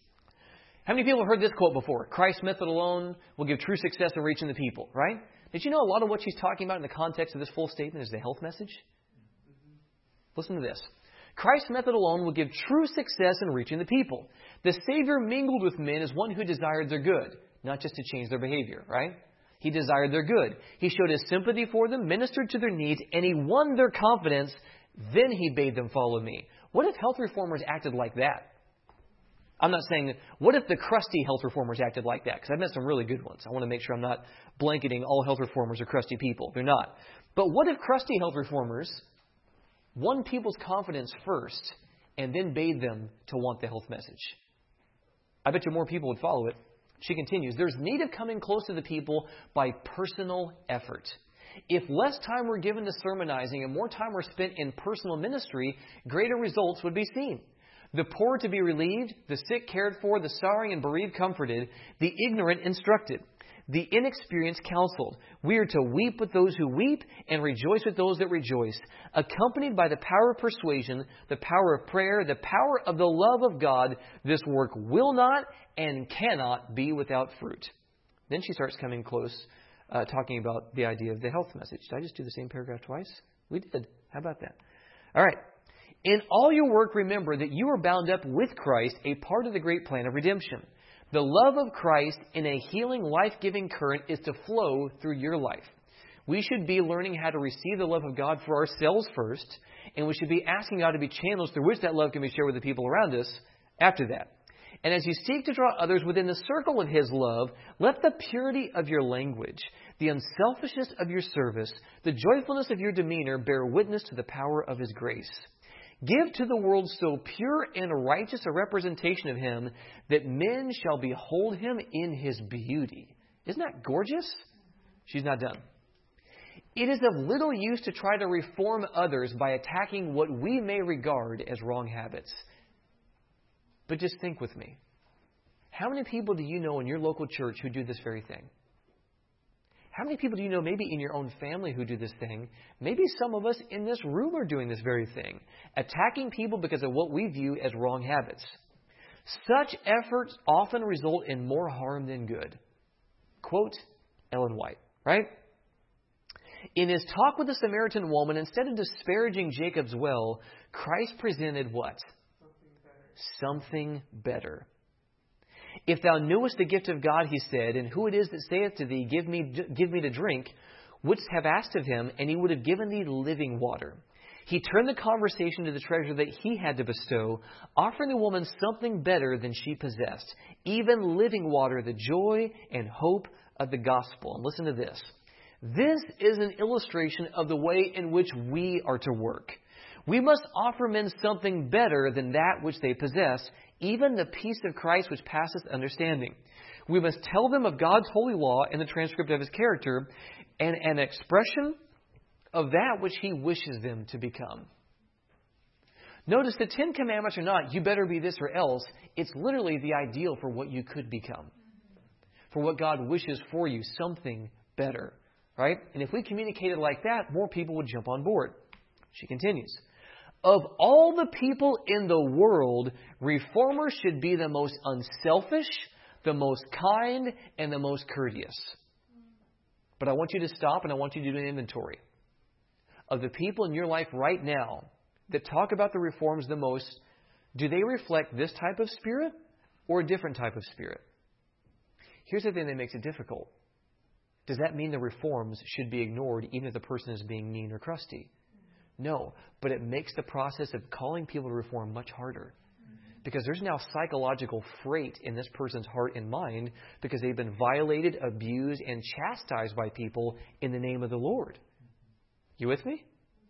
How many people have heard this quote before? Christ's method alone will give true success in reaching the people. Right? Did you know a lot of what she's talking about in the context of this full statement is the health message? Listen to this. Christ's method alone will give true success in reaching the people. The Savior mingled with men as one who desired their good, not just to change their behavior, right? He desired their good. He showed his sympathy for them, ministered to their needs, and he won their confidence. Then he bade them follow me. What if health reformers acted like that? I'm not saying, what if the crusty health reformers acted like that? Because I've met some really good ones. I want to make sure I'm not blanketing all health reformers are crusty people. They're not. But what if crusty health reformers won people's confidence first and then bade them to want the health message? I bet you more people would follow it. She continues, there's need of coming close to the people by personal effort. If less time were given to sermonizing and more time were spent in personal ministry, greater results would be seen. The poor to be relieved, the sick cared for, the sorrowing and bereaved comforted, the ignorant instructed, the inexperienced counseled. We are to weep with those who weep and rejoice with those that rejoice, accompanied by the power of persuasion, the power of prayer, the power of the love of God. This work will not and cannot be without fruit. Then she starts coming close, uh, talking about the idea of the health message. Did I just do the same paragraph twice? We did. How about that? All right. In all your work, remember that you are bound up with Christ, a part of the great plan of redemption. The love of Christ in a healing, life-giving current is to flow through your life. We should be learning how to receive the love of God for ourselves first, and we should be asking God to be channels through which that love can be shared with the people around us after that. And as you seek to draw others within the circle of His love, let the purity of your language, the unselfishness of your service, the joyfulness of your demeanor bear witness to the power of His grace. Give to the world so pure and righteous a representation of Him that men shall behold Him in His beauty. Isn't that gorgeous? She's not done. It is of little use to try to reform others by attacking what we may regard as wrong habits. But just think with me. How many people do you know in your local church who do this very thing? How many people do you know maybe in your own family who do this thing? Maybe some of us in this room are doing this very thing. Attacking people because of what we view as wrong habits. Such efforts often result in more harm than good. Quote Ellen White, right? In His talk with the Samaritan woman, instead of disparaging Jacob's well, Christ presented what? Something better. Something better. If thou knewest the gift of God, He said, and who it is that saith to thee, give me, give me to drink, wouldst have asked of Him, and He would have given thee living water. He turned the conversation to the treasure that He had to bestow, offering the woman something better than she possessed, even living water, the joy and hope of the gospel. And listen to this. This is an illustration of the way in which we are to work. We must offer men something better than that which they possess, even the peace of Christ which passeth understanding. We must tell them of God's holy law and the transcript of His character and an expression of that which He wishes them to become. Notice the Ten Commandments are not, you better be this or else. It's literally the ideal for what you could become. For what God wishes for you, something better. Right? And if we communicated like that, more people would jump on board. She continues. Of all the people in the world, reformers should be the most unselfish, the most kind, and the most courteous. But I want you to stop and I want you to do an inventory of the people in your life right now that talk about the reforms the most. Do they reflect this type of spirit or a different type of spirit? Here's the thing that makes it difficult. Does that mean the reforms should be ignored even if the person is being mean or crusty? No, but it makes the process of calling people to reform much harder. Because there's now psychological freight in this person's heart and mind because they've been violated, abused, and chastised by people in the name of the Lord. You with me?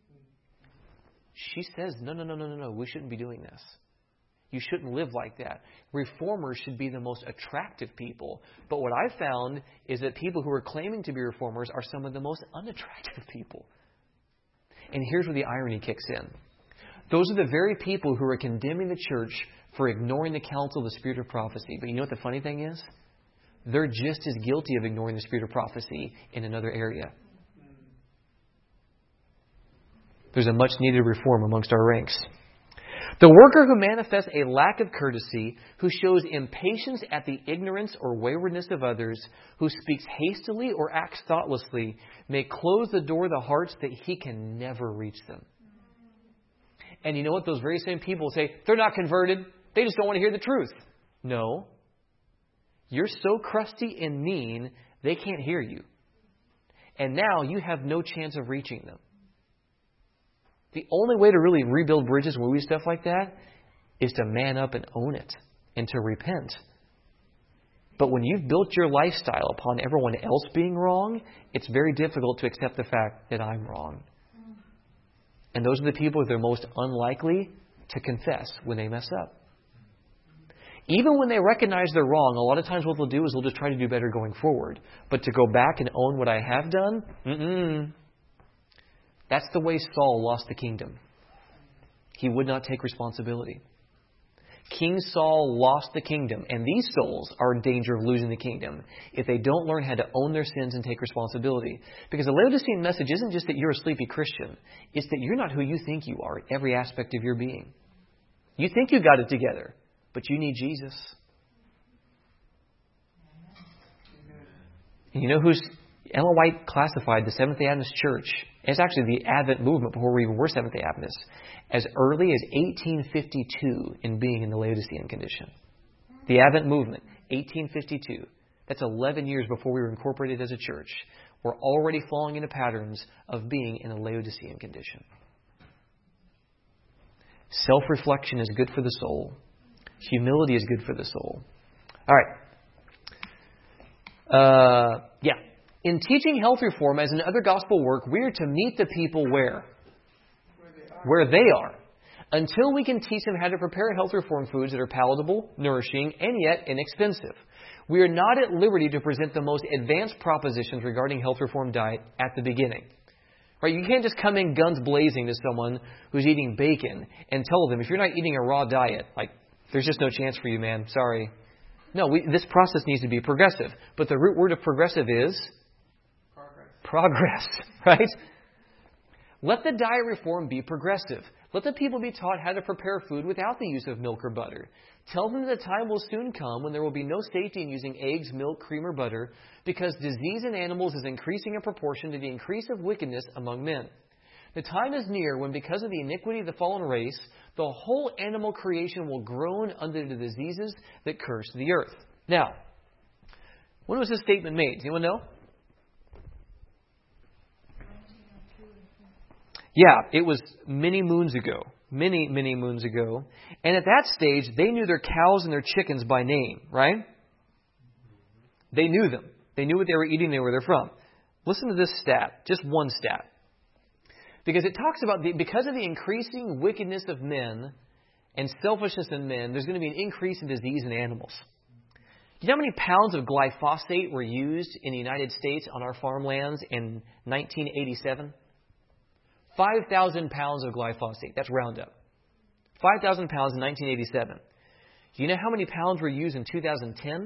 She says, no, no, no, no, no, no, we shouldn't be doing this. You shouldn't live like that. Reformers should be the most attractive people. But what I've found is that people who are claiming to be reformers are some of the most unattractive people. And here's where the irony kicks in. Those are the very people who are condemning the church for ignoring the counsel of the spirit of prophecy. But you know what the funny thing is? They're just as guilty of ignoring the spirit of prophecy in another area. There's a much needed reform amongst our ranks. The worker who manifests a lack of courtesy, who shows impatience at the ignorance or waywardness of others, who speaks hastily or acts thoughtlessly, may close the door of the hearts that he can never reach them. And you know what? Those very same people say, they're not converted. They just don't want to hear the truth. No. You're so crusty and mean, they can't hear you. And now you have no chance of reaching them. The only way to really rebuild bridges when we do stuff like that is to man up and own it and to repent. But when you've built your lifestyle upon everyone else being wrong, it's very difficult to accept the fact that I'm wrong. And those are the people that are most unlikely to confess when they mess up. Even when they recognize they're wrong, a lot of times what they'll do is they'll just try to do better going forward. But to go back and own what I have done, mm-mm. That's the way Saul lost the kingdom. He would not take responsibility. King Saul lost the kingdom, and these souls are in danger of losing the kingdom if they don't learn how to own their sins and take responsibility. Because the Laodicean message isn't just that you're a sleepy Christian. It's that you're not who you think you are in every aspect of your being. You think you got it together, but you need Jesus. And you know who's Ellen White classified the Seventh-day Adventist Church, it's actually the Advent movement before we even were Seventh-day Adventists, as early as eighteen fifty-two in being in the Laodicean condition. The Advent movement, eighteen fifty-two. That's eleven years before we were incorporated as a church. We're already falling into patterns of being in a Laodicean condition. Self-reflection is good for the soul. Humility is good for the soul. All right. Uh, yeah. In teaching health reform as in other gospel work, we are to meet the people where? Where they are. Where they are. Until we can teach them how to prepare health reform foods that are palatable, nourishing, and yet inexpensive. We are not at liberty to present the most advanced propositions regarding health reform diet at the beginning. Right? You can't just come in guns blazing to someone who's eating bacon and tell them, if you're not eating a raw diet, like, there's just no chance for you, man. Sorry. No, we, this process needs to be progressive. But the root word of progressive is? Progress, right? Let the diet reform be progressive. Let the people be taught how to prepare food without the use of milk or butter. Tell them that the time will soon come when there will be no safety in using eggs, milk, cream, or butter, because disease in animals is increasing in proportion to the increase of wickedness among men. The time is near when, because of the iniquity of the fallen race, the whole animal creation will groan under the diseases that curse the earth. Now, when was this statement made? Does anyone know? Yeah, it was many moons ago. Many, many moons ago. And at that stage, they knew their cows and their chickens by name, right? They knew them. They knew what they were eating. They knew where they're from. Listen to this stat. Just one stat. Because it talks about, the, because of the increasing wickedness of men and selfishness in men, there's going to be an increase in disease in animals. Do you know how many pounds of glyphosate were used in the United States on our farmlands in nineteen eighty-seven? five thousand pounds of glyphosate. That's Roundup. five thousand pounds in nineteen eighty-seven. Do you know how many pounds were used in two thousand ten?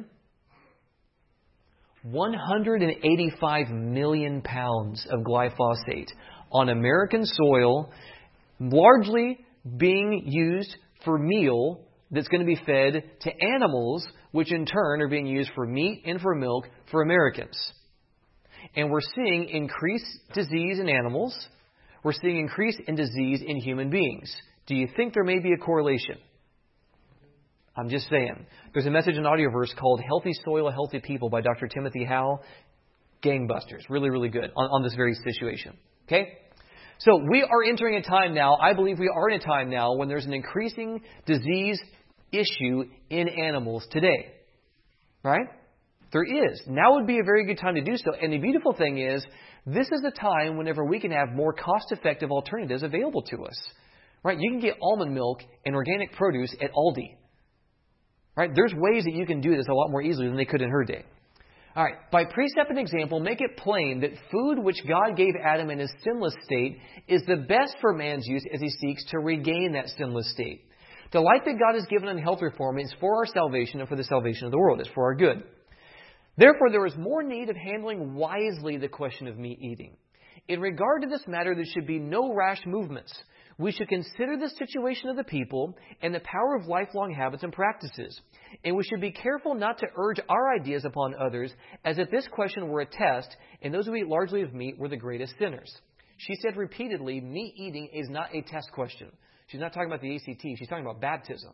one hundred eighty-five million pounds of glyphosate on American soil, largely being used for meal that's going to be fed to animals, which in turn are being used for meat and for milk for Americans. And we're seeing increased disease in animals. We're seeing increase in disease in human beings. Do you think there may be a correlation? I'm just saying. There's a message in Audioverse called Healthy Soil, Healthy People by Doctor Timothy Howe. Gangbusters. Really, really good on, on this very situation. Okay? So we are entering a time now, I believe we are in a time now, when there's an increasing disease issue in animals today. Right? There is. Now would be a very good time to do so. And the beautiful thing is, this is a time whenever we can have more cost-effective alternatives available to us. Right? You can get almond milk and organic produce at Aldi. Right? There's ways that you can do this a lot more easily than they could in her day. All right. By precept and example, make it plain that food which God gave Adam in his sinless state is the best for man's use as he seeks to regain that sinless state. The life that God has given in health reform is for our salvation and for the salvation of the world. It's for our good. Therefore, there is more need of handling wisely the question of meat eating. In regard to this matter, there should be no rash movements. We should consider the situation of the people and the power of lifelong habits and practices. And we should be careful not to urge our ideas upon others, as if this question were a test, and those who eat largely of meat were the greatest sinners. She said repeatedly, meat eating is not a test question. She's not talking about the A C T. She's talking about baptism.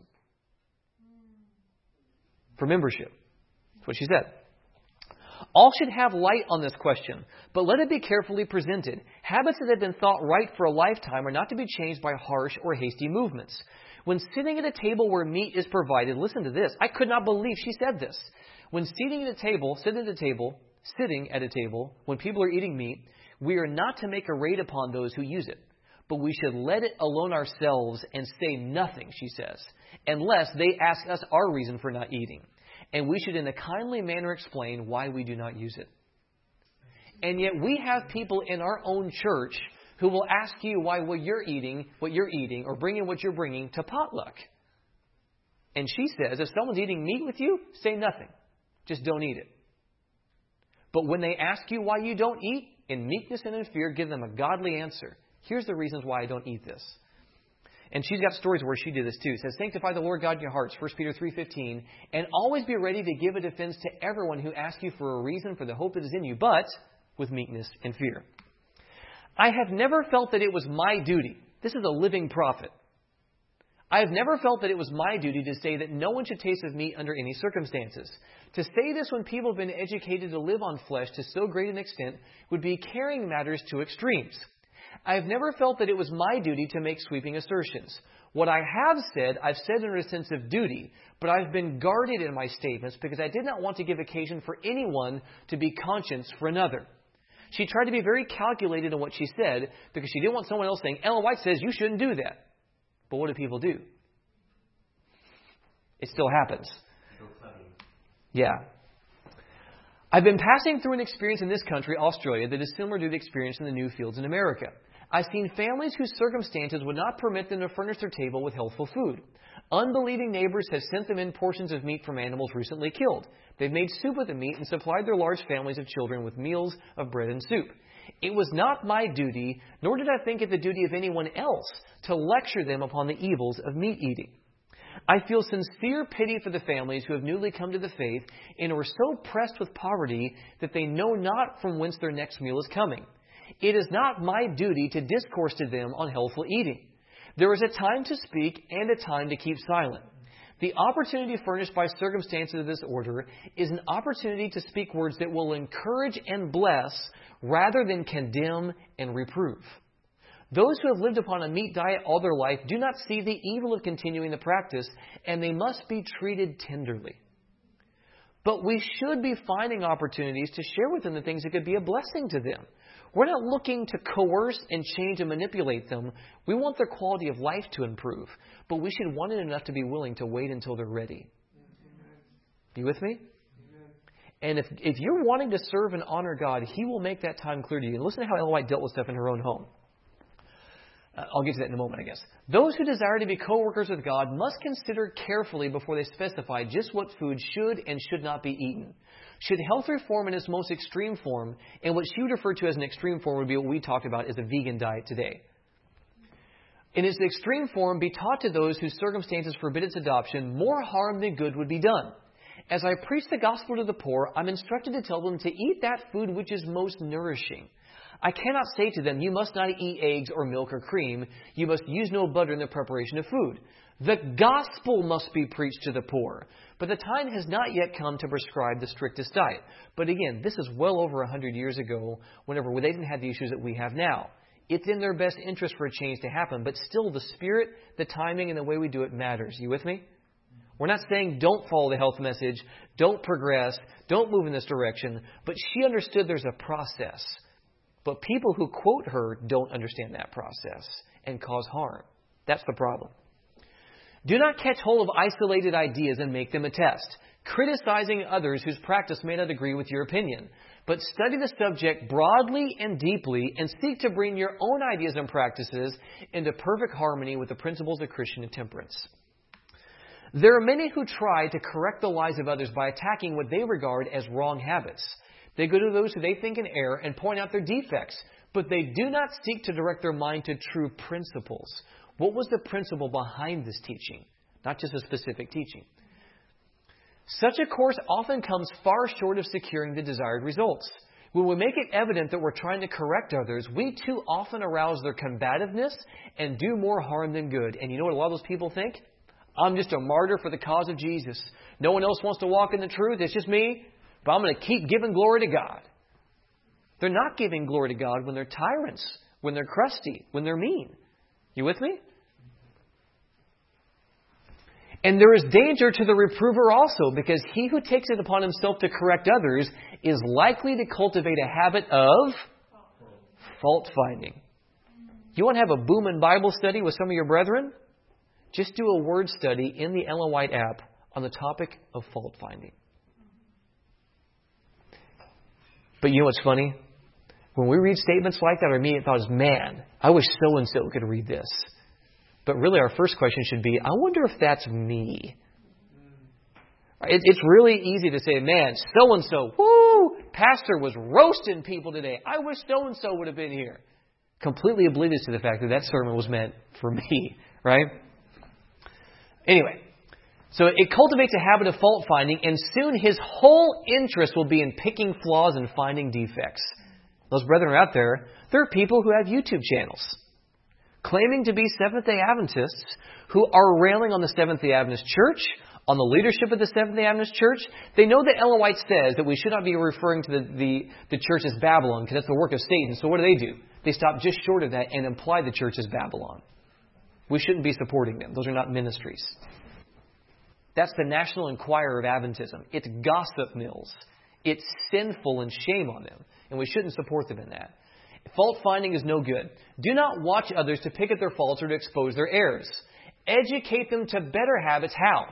For membership. That's what she said. All should have light on this question, but let it be carefully presented. Habits that have been thought right for a lifetime are not to be changed by harsh or hasty movements. When sitting at a table where meat is provided, listen to this. I could not believe she said this. When sitting at a table, sitting at a table, sitting at a table, when people are eating meat, we are not to make a raid upon those who use it, but we should let it alone ourselves and say nothing, she says, unless they ask us our reason for not eating. And we should in a kindly manner explain why we do not use it. And yet we have people in our own church who will ask you why what you're eating, what you're eating, or bringing what you're bringing to potluck. And she says, if someone's eating meat with you, say nothing. Just don't eat it. But when they ask you why you don't eat, in meekness and in fear, give them a godly answer. Here's the reasons why I don't eat this. And she's got stories where she did this too. It says, sanctify the Lord God in your hearts, First Peter three fifteen, and always be ready to give a defense to everyone who asks you for a reason for the hope that is in you, but with meekness and fear. I have never felt that it was my duty. This is a living prophet. I have never felt that it was my duty to say that no one should taste of meat under any circumstances. To say this when people have been educated to live on flesh to so great an extent would be carrying matters to extremes. I have never felt that it was my duty to make sweeping assertions. What I have said, I've said in a sense of duty, but I've been guarded in my statements because I did not want to give occasion for anyone to be conscience for another. She tried to be very calculated in what she said because she didn't want someone else saying, Ellen White says you shouldn't do that. But what do people do? It still happens. Yeah. I've been passing through an experience in this country, Australia, that is similar to the experience in the new fields in America. I've seen families whose circumstances would not permit them to furnish their table with healthful food. Unbelieving neighbors have sent them in portions of meat from animals recently killed. They've made soup with the meat and supplied their large families of children with meals of bread and soup. It was not my duty, nor did I think it the duty of anyone else, to lecture them upon the evils of meat eating. I feel sincere pity for the families who have newly come to the faith and are so pressed with poverty that they know not from whence their next meal is coming. It is not my duty to discourse to them on healthful eating. There is a time to speak and a time to keep silent. The opportunity furnished by circumstances of this order is an opportunity to speak words that will encourage and bless rather than condemn and reprove. Those who have lived upon a meat diet all their life do not see the evil of continuing the practice, and they must be treated tenderly. But we should be finding opportunities to share with them the things that could be a blessing to them. We're not looking to coerce and change and manipulate them. We want their quality of life to improve, but we should want it enough to be willing to wait until they're ready. You with me? And if, if you're wanting to serve and honor God, He will make that time clear to you. And listen to how Ellen White dealt with stuff in her own home. Uh, I'll get to that in a moment, I guess. Those who desire to be co-workers with God must consider carefully before they specify just what food should and should not be eaten. Should health reform in its most extreme form, and what she would refer to as an extreme form would be what we talked about as a vegan diet today. In its extreme form, be taught to those whose circumstances forbid its adoption, more harm than good would be done. As I preach the gospel to the poor, I'm instructed to tell them to eat that food which is most nourishing. I cannot say to them, you must not eat eggs or milk or cream. You must use no butter in the preparation of food. The gospel must be preached to the poor. But the time has not yet come to prescribe the strictest diet. But again, this is well over a hundred years ago, whenever they didn't have the issues that we have now. It's in their best interest for a change to happen. But still, the spirit, the timing, and the way we do it matters. You with me? We're not saying don't follow the health message, don't progress, don't move in this direction. But she understood there's a process. But people who quote her don't understand that process and cause harm. That's the problem. Do not catch hold of isolated ideas and make them a test, criticizing others whose practice may not agree with your opinion. But study the subject broadly and deeply and seek to bring your own ideas and practices into perfect harmony with the principles of Christian temperance. There are many who try to correct the lives of others by attacking what they regard as wrong habits. They go to those who they think in error and point out their defects, but they do not seek to direct their mind to true principles. What was the principle behind this teaching? Not just a specific teaching. Such a course often comes far short of securing the desired results. When we make it evident that we're trying to correct others, we too often arouse their combativeness and do more harm than good. And you know what a lot of those people think? I'm just a martyr for the cause of Jesus. No one else wants to walk in the truth. It's just me. But I'm going to keep giving glory to God. They're not giving glory to God when they're tyrants, when they're crusty, when they're mean. You with me? And there is danger to the reprover also, because he who takes it upon himself to correct others is likely to cultivate a habit of fault-finding. You want to have a booming Bible study with some of your brethren? Just do a word study in the Ellen White app on the topic of fault-finding. But you know what's funny? When we read statements like that, our immediate thought is, man, I wish so-and-so could read this. But really our first question should be, I wonder if that's me. It, it's really easy to say, man, so-and-so, woo, pastor was roasting people today. I wish so-and-so would have been here. Completely oblivious to the fact that that sermon was meant for me, right? Anyway, so it cultivates a habit of fault finding, and soon his whole interest will be in picking flaws and finding defects. Those brethren are out there. There are people who have YouTube channels claiming to be Seventh-day Adventists who are railing on the Seventh-day Adventist Church, on the leadership of the Seventh-day Adventist Church. They know that Ellen White says that we should not be referring to the, the, the church as Babylon because that's the work of Satan. So what do they do? They stop just short of that and imply the church as Babylon. We shouldn't be supporting them. Those are not ministries. That's the National Enquirer of Adventism. It's gossip mills. It's sinful and shame on them. And we shouldn't support them in that. Fault-finding is no good. Do not watch others to pick at their faults or to expose their errors. Educate them to better habits. How?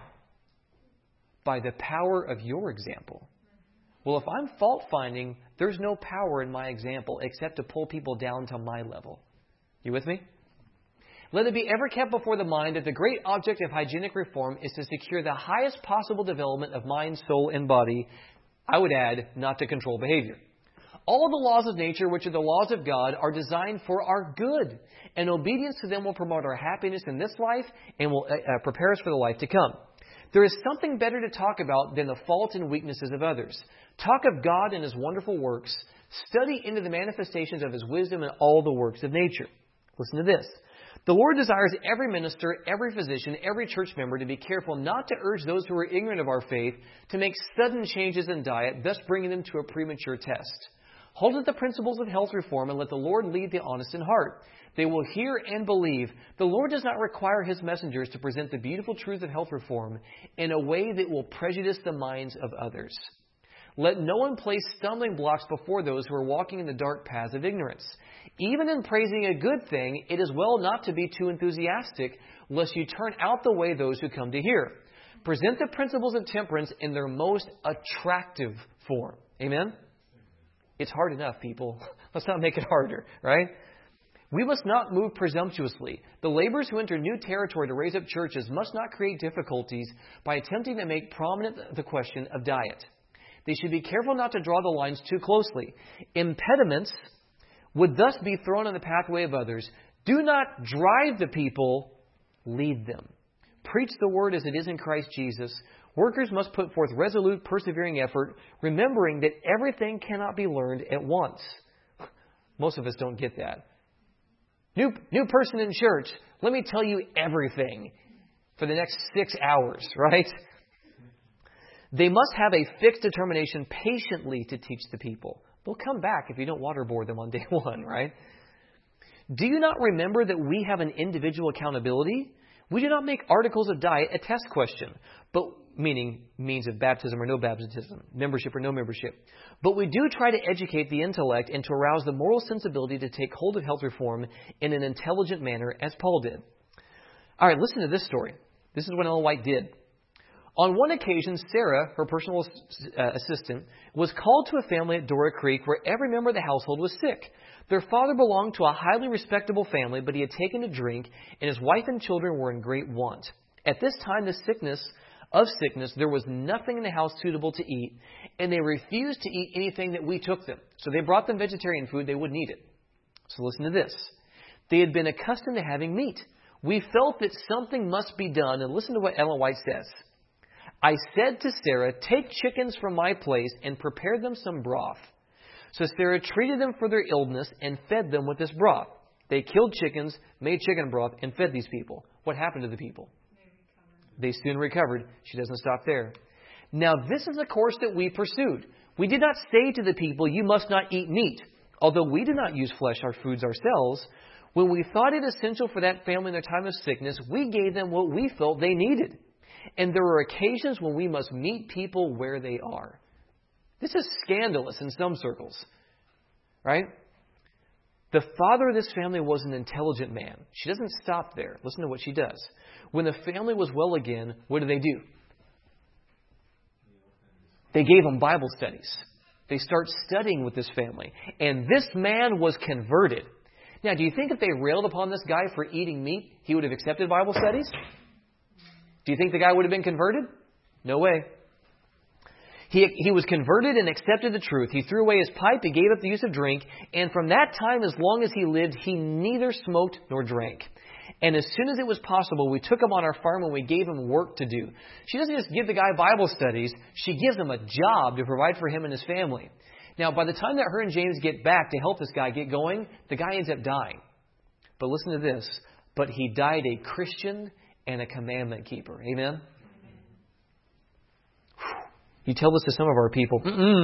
By the power of your example. Well, if I'm fault-finding, there's no power in my example except to pull people down to my level. You with me? Let it be ever kept before the mind that the great object of hygienic reform is to secure the highest possible development of mind, soul, and body. I would add, not to control behavior. All the laws of nature, which are the laws of God, are designed for our good, and obedience to them will promote our happiness in this life and will uh, prepare us for the life to come. There is something better to talk about than the faults and weaknesses of others. Talk of God and His wonderful works. Study into the manifestations of His wisdom in all the works of nature. Listen to this. The Lord desires every minister, every physician, every church member to be careful not to urge those who are ignorant of our faith to make sudden changes in diet, thus bringing them to a premature test. Hold to the principles of health reform and let the Lord lead the honest in heart. They will hear and believe. The Lord does not require His messengers to present the beautiful truth of health reform in a way that will prejudice the minds of others. Let no one place stumbling blocks before those who are walking in the dark paths of ignorance. Even in praising a good thing, it is well not to be too enthusiastic, lest you turn out the way those who come to hear. Present the principles of temperance in their most attractive reform. Amen? It's hard enough, people. Let's not make it harder, right? We must not move presumptuously. The laborers who enter new territory to raise up churches must not create difficulties by attempting to make prominent the question of diet. They should be careful not to draw the lines too closely. Impediments would thus be thrown in the pathway of others. Do not drive the people, lead them. Preach the word as it is in Christ Jesus. Workers must put forth resolute, persevering effort, remembering that everything cannot be learned at once. Most of us don't get that. New, new person in church, let me tell you everything for the next six hours, right? They must have a fixed determination patiently to teach the people. They'll come back if you don't waterboard them on day one, right? Do you not remember that we have an individual accountability? We do not make articles of diet a test question, but meaning means of baptism or no baptism, membership or no membership. But we do try to educate the intellect and to arouse the moral sensibility to take hold of health reform in an intelligent manner, as Paul did. All right, listen to this story. This is what Ellen White did. On one occasion, Sarah, her personal uh, assistant, was called to a family at Dora Creek where every member of the household was sick. Their father belonged to a highly respectable family, but he had taken to drink, and his wife and children were in great want. At this time, the sickness of sickness, there was nothing in the house suitable to eat, and they refused to eat anything that we took them. So they brought them vegetarian food, they wouldn't eat it. So listen to this. They had been accustomed to having meat. We felt that something must be done, and listen to what Ellen White says. I said to Sarah, take chickens from my place and prepare them some broth. So Sarah treated them for their illness and fed them with this broth. They killed chickens, made chicken broth, and fed these people. What happened to the people? They soon recovered. She doesn't stop there. Now this is a course that we pursued. We did not say to the people, you must not eat meat. Although we did not use flesh, our foods ourselves, when we thought it essential for that family in their time of sickness, we gave them what we felt they needed. And there are occasions when we must meet people where they are. This is scandalous in some circles, right? The father of this family was an intelligent man. She doesn't stop there. Listen to what she does. When the family was well again, what did they do? They gave them Bible studies. They start studying with this family. And this man was converted. Now, do you think if they railed upon this guy for eating meat, he would have accepted Bible studies? Do you think the guy would have been converted? No way. He, he was converted and accepted the truth. He threw away his pipe. He gave up the use of drink. And from that time, as long as he lived, he neither smoked nor drank. And as soon as it was possible, we took him on our farm and we gave him work to do. She doesn't just give the guy Bible studies. She gives him a job to provide for him and his family. Now, by the time that her and James get back to help this guy get going, the guy ends up dying. But listen to this. But he died a Christian and a commandment keeper. Amen? You tell this to some of our people. Mm-mm.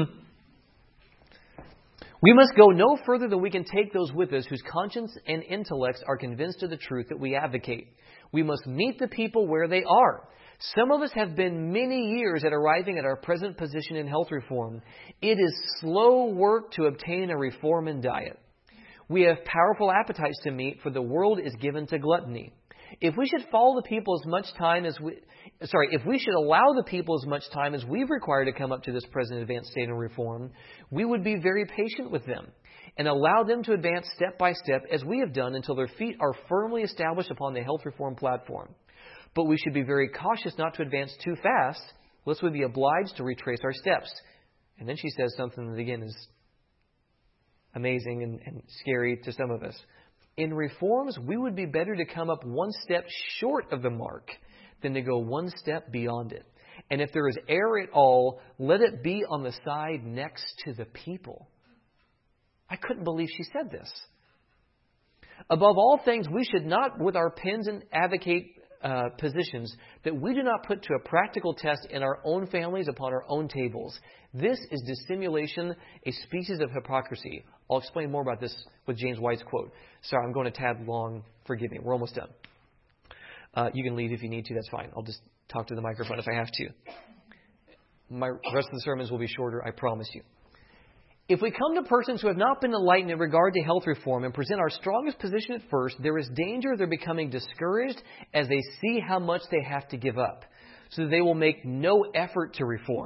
We must go no further than we can take those with us whose conscience and intellects are convinced of the truth that we advocate. We must meet the people where they are. Some of us have been many years at arriving at our present position in health reform. It is slow work to obtain a reform in diet. We have powerful appetites to meet, for the world is given to gluttony. If we should follow the people as much time as we, sorry, if we should allow the people as much time as we've required to come up to this present advanced state of reform, we would be very patient with them and allow them to advance step by step as we have done until their feet are firmly established upon the health reform platform. But we should be very cautious not to advance too fast, lest we be obliged to retrace our steps. And then she says something that again is amazing and, and scary to some of us. In reforms, we would be better to come up one step short of the mark than to go one step beyond it. And if there is error at all, let it be on the side next to the people. I couldn't believe she said this. Above all things, we should not, with our pens and advocate uh, positions, that we do not put to a practical test in our own families upon our own tables. This is dissimulation, a species of hypocrisy. I'll explain more about this with James White's quote. Sorry, I'm going a tad long. Forgive me. We're almost done. Uh, you can leave if you need to. That's fine. I'll just talk to the microphone if I have to. My rest of the sermons will be shorter, I promise you. If we come to persons who have not been enlightened in regard to health reform and present our strongest position at first, there is danger of their becoming discouraged as they see how much they have to give up, so that they will make no effort to reform.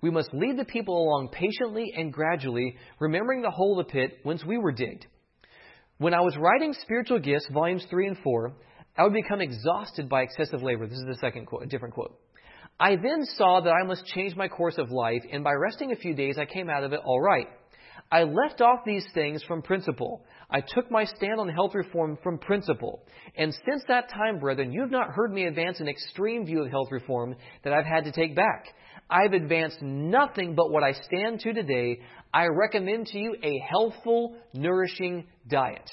We must lead the people along patiently and gradually, remembering the hole of the pit whence we were digged. When I was writing Spiritual Gifts, volumes three and four, I would become exhausted by excessive labor. This is the second quote, a different quote. I then saw that I must change my course of life, and by resting a few days, I came out of it all right. I left off these things from principle. I took my stand on health reform from principle. And since that time, brethren, you have not heard me advance an extreme view of health reform that I've had to take back. I've advanced nothing but what I stand to today. I recommend to you a healthful, nourishing diet.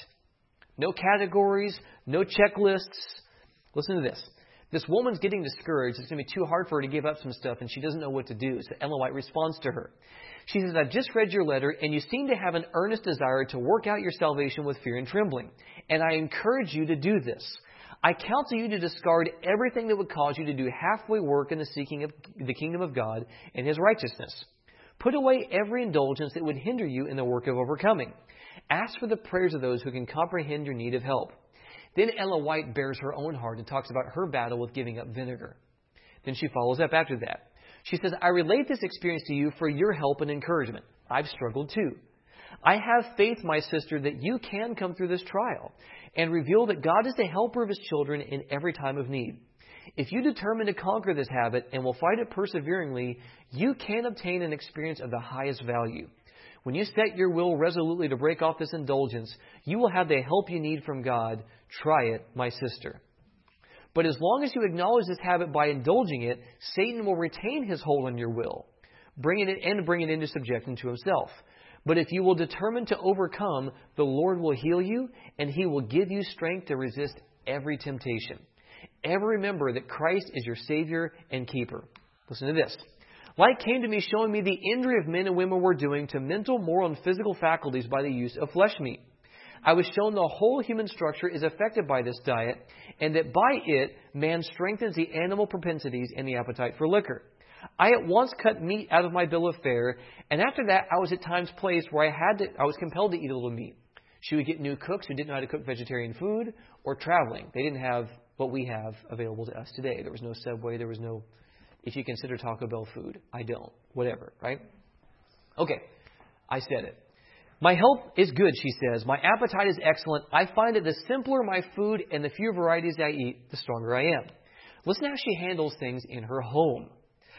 No categories, no checklists. Listen to this. This woman's getting discouraged. It's going to be too hard for her to give up some stuff, and she doesn't know what to do. So Ellen White responds to her. She says, I've just read your letter, and you seem to have an earnest desire to work out your salvation with fear and trembling. And I encourage you to do this. I counsel you to discard everything that would cause you to do halfway work in the seeking of the kingdom of God and His righteousness. Put away every indulgence that would hinder you in the work of overcoming. Ask for the prayers of those who can comprehend your need of help. Then Ellen White bears her own heart and talks about her battle with giving up vinegar. Then she follows up after that. She says, I relate this experience to you for your help and encouragement. I've struggled too. I have faith, my sister, that you can come through this trial and reveal that God is the helper of His children in every time of need. If you determine to conquer this habit and will fight it perseveringly, you can obtain an experience of the highest value. When you set your will resolutely to break off this indulgence, you will have the help you need from God. Try it, my sister. But as long as you acknowledge this habit by indulging it, Satan will retain his hold on your will, bringing it and bring it into subjection to himself. But if you will determine to overcome, the Lord will heal you, and He will give you strength to resist every temptation. Ever remember that Christ is your Savior and Keeper. Listen to this. Light came to me showing me the injury of men and women were doing to mental, moral, and physical faculties by the use of flesh meat. I was shown the whole human structure is affected by this diet, and that by it, man strengthens the animal propensities and the appetite for liquor. I at once cut meat out of my bill of fare, and after that, I was at times placed where I had to, I was compelled to eat a little meat. She would get new cooks who didn't know how to cook vegetarian food, or traveling. They didn't have what we have available to us today. There was no Subway, there was no, if you consider Taco Bell food. I don't. Whatever, right? Okay, I said it. My health is good, she says. My appetite is excellent. I find that the simpler my food and the fewer varieties I eat, the stronger I am. Listen how she handles things in her home.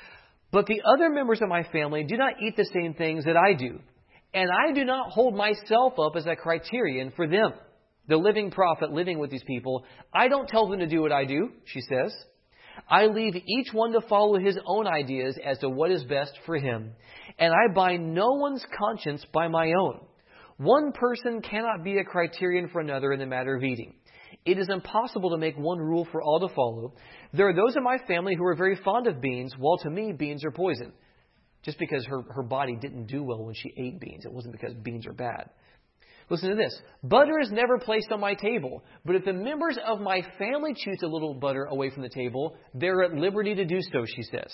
But the other members of my family do not eat the same things that I do. And I do not hold myself up as a criterion for them. The living prophet living with these people, I don't tell them to do what I do, she says. I leave each one to follow his own ideas as to what is best for him. And I bind no one's conscience by my own. One person cannot be a criterion for another in the matter of eating. It is impossible to make one rule for all to follow. There are those in my family who are very fond of beans, while to me beans are poison. Just because her, her body didn't do well when she ate beans. It wasn't because beans are bad. Listen to this. Butter is never placed on my table, but if the members of my family choose a little butter away from the table, they're at liberty to do so, she says.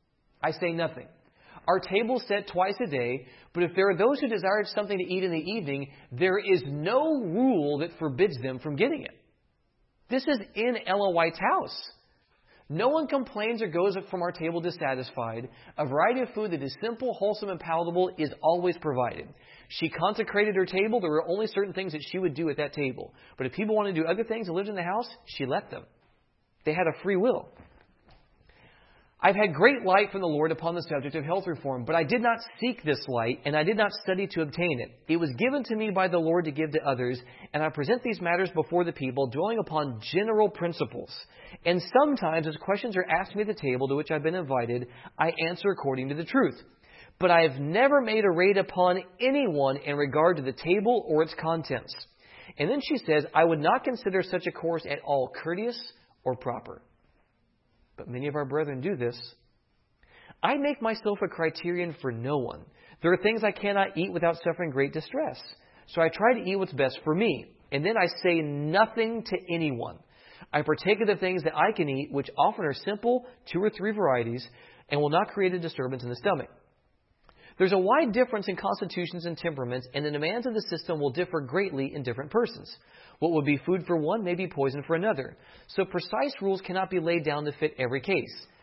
I say nothing. Our table is set twice a day, but if there are those who desire something to eat in the evening, there is no rule that forbids them from getting it. This is in Ellen White's house. No one complains or goes from our table dissatisfied. A variety of food that is simple, wholesome, and palatable is always provided. She consecrated her table. There were only certain things that she would do at that table. But if people wanted to do other things and lived in the house, she let them. They had a free will. I've had great light from the Lord upon the subject of health reform, but I did not seek this light, and I did not study to obtain it. It was given to me by the Lord to give to others, and I present these matters before the people, dwelling upon general principles. And sometimes, as questions are asked me at the table to which I've been invited, I answer according to the truth. But I have never made a raid upon anyone in regard to the table or its contents. And then she says, I would not consider such a course at all courteous or proper. But many of our brethren do this. I make myself a criterion for no one. There are things I cannot eat without suffering great distress. So I try to eat what's best for me. And then I say nothing to anyone. I partake of the things that I can eat, which often are simple, two or three varieties, and will not create a disturbance in the stomach. There's a wide difference in constitutions and temperaments, and the demands of the system will differ greatly in different persons. What would be food for one may be poison for another. So precise rules cannot be laid down to fit every case.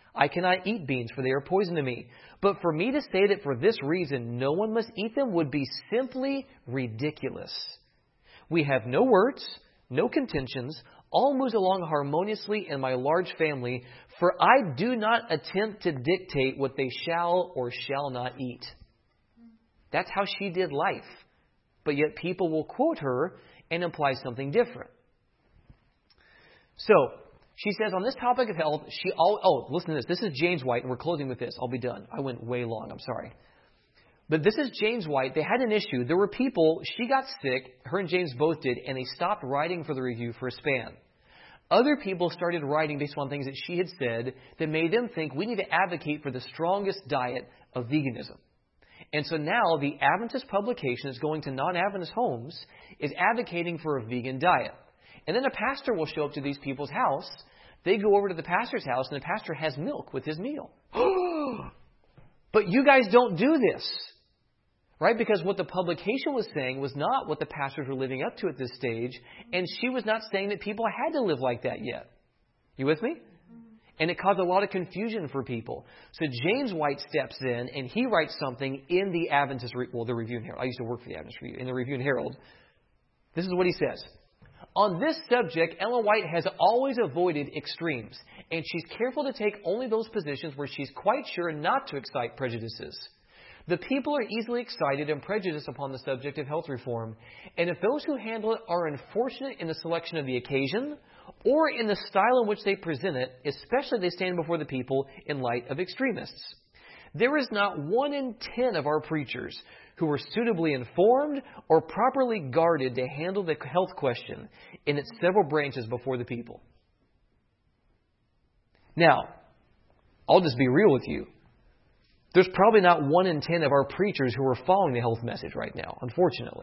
I cannot eat beans, for they are poison to me. But for me to say that for this reason no one must eat them would be simply ridiculous. We have no words, no contentions, all moves along harmoniously in my large family, for I do not attempt to dictate what they shall or shall not eat. That's how she did life. But yet people will quote her and imply something different. So, she says on this topic of health, she all, oh, listen to this. This is James White, and we're closing with this. I'll be done. I went way long. I'm sorry. But this is James White. They had an issue. There were people, she got sick, her and James both did, and they stopped writing for the review for a span. Other people started writing based on things that she had said that made them think we need to advocate for the strongest diet of veganism. And so now the Adventist publication is going to non-Adventist homes, is advocating for a vegan diet. And then a pastor will show up to these people's house. They go over to the pastor's house, and the pastor has milk with his meal. But you guys don't do this. Right? Because what the publication was saying was not what the pastors were living up to at this stage. And she was not saying that people had to live like that yet. You with me? And it caused a lot of confusion for people. So James White steps in and he writes something in the Adventist, well, the Review and Herald. I used to work for the Adventist Review. In the Review and Herald, this is what he says. On this subject, Ellen White has always avoided extremes. And she's careful to take only those positions where she's quite sure not to excite prejudices. The people are easily excited and prejudiced upon the subject of health reform. And if those who handle it are unfortunate in the selection of the occasion or in the style in which they present it, especially they stand before the people in light of extremists. There is not one in ten of our preachers who are suitably informed or properly guarded to handle the health question in its several branches before the people. Now, I'll just be real with you. There's probably not one in ten of our preachers who are following the health message right now, unfortunately.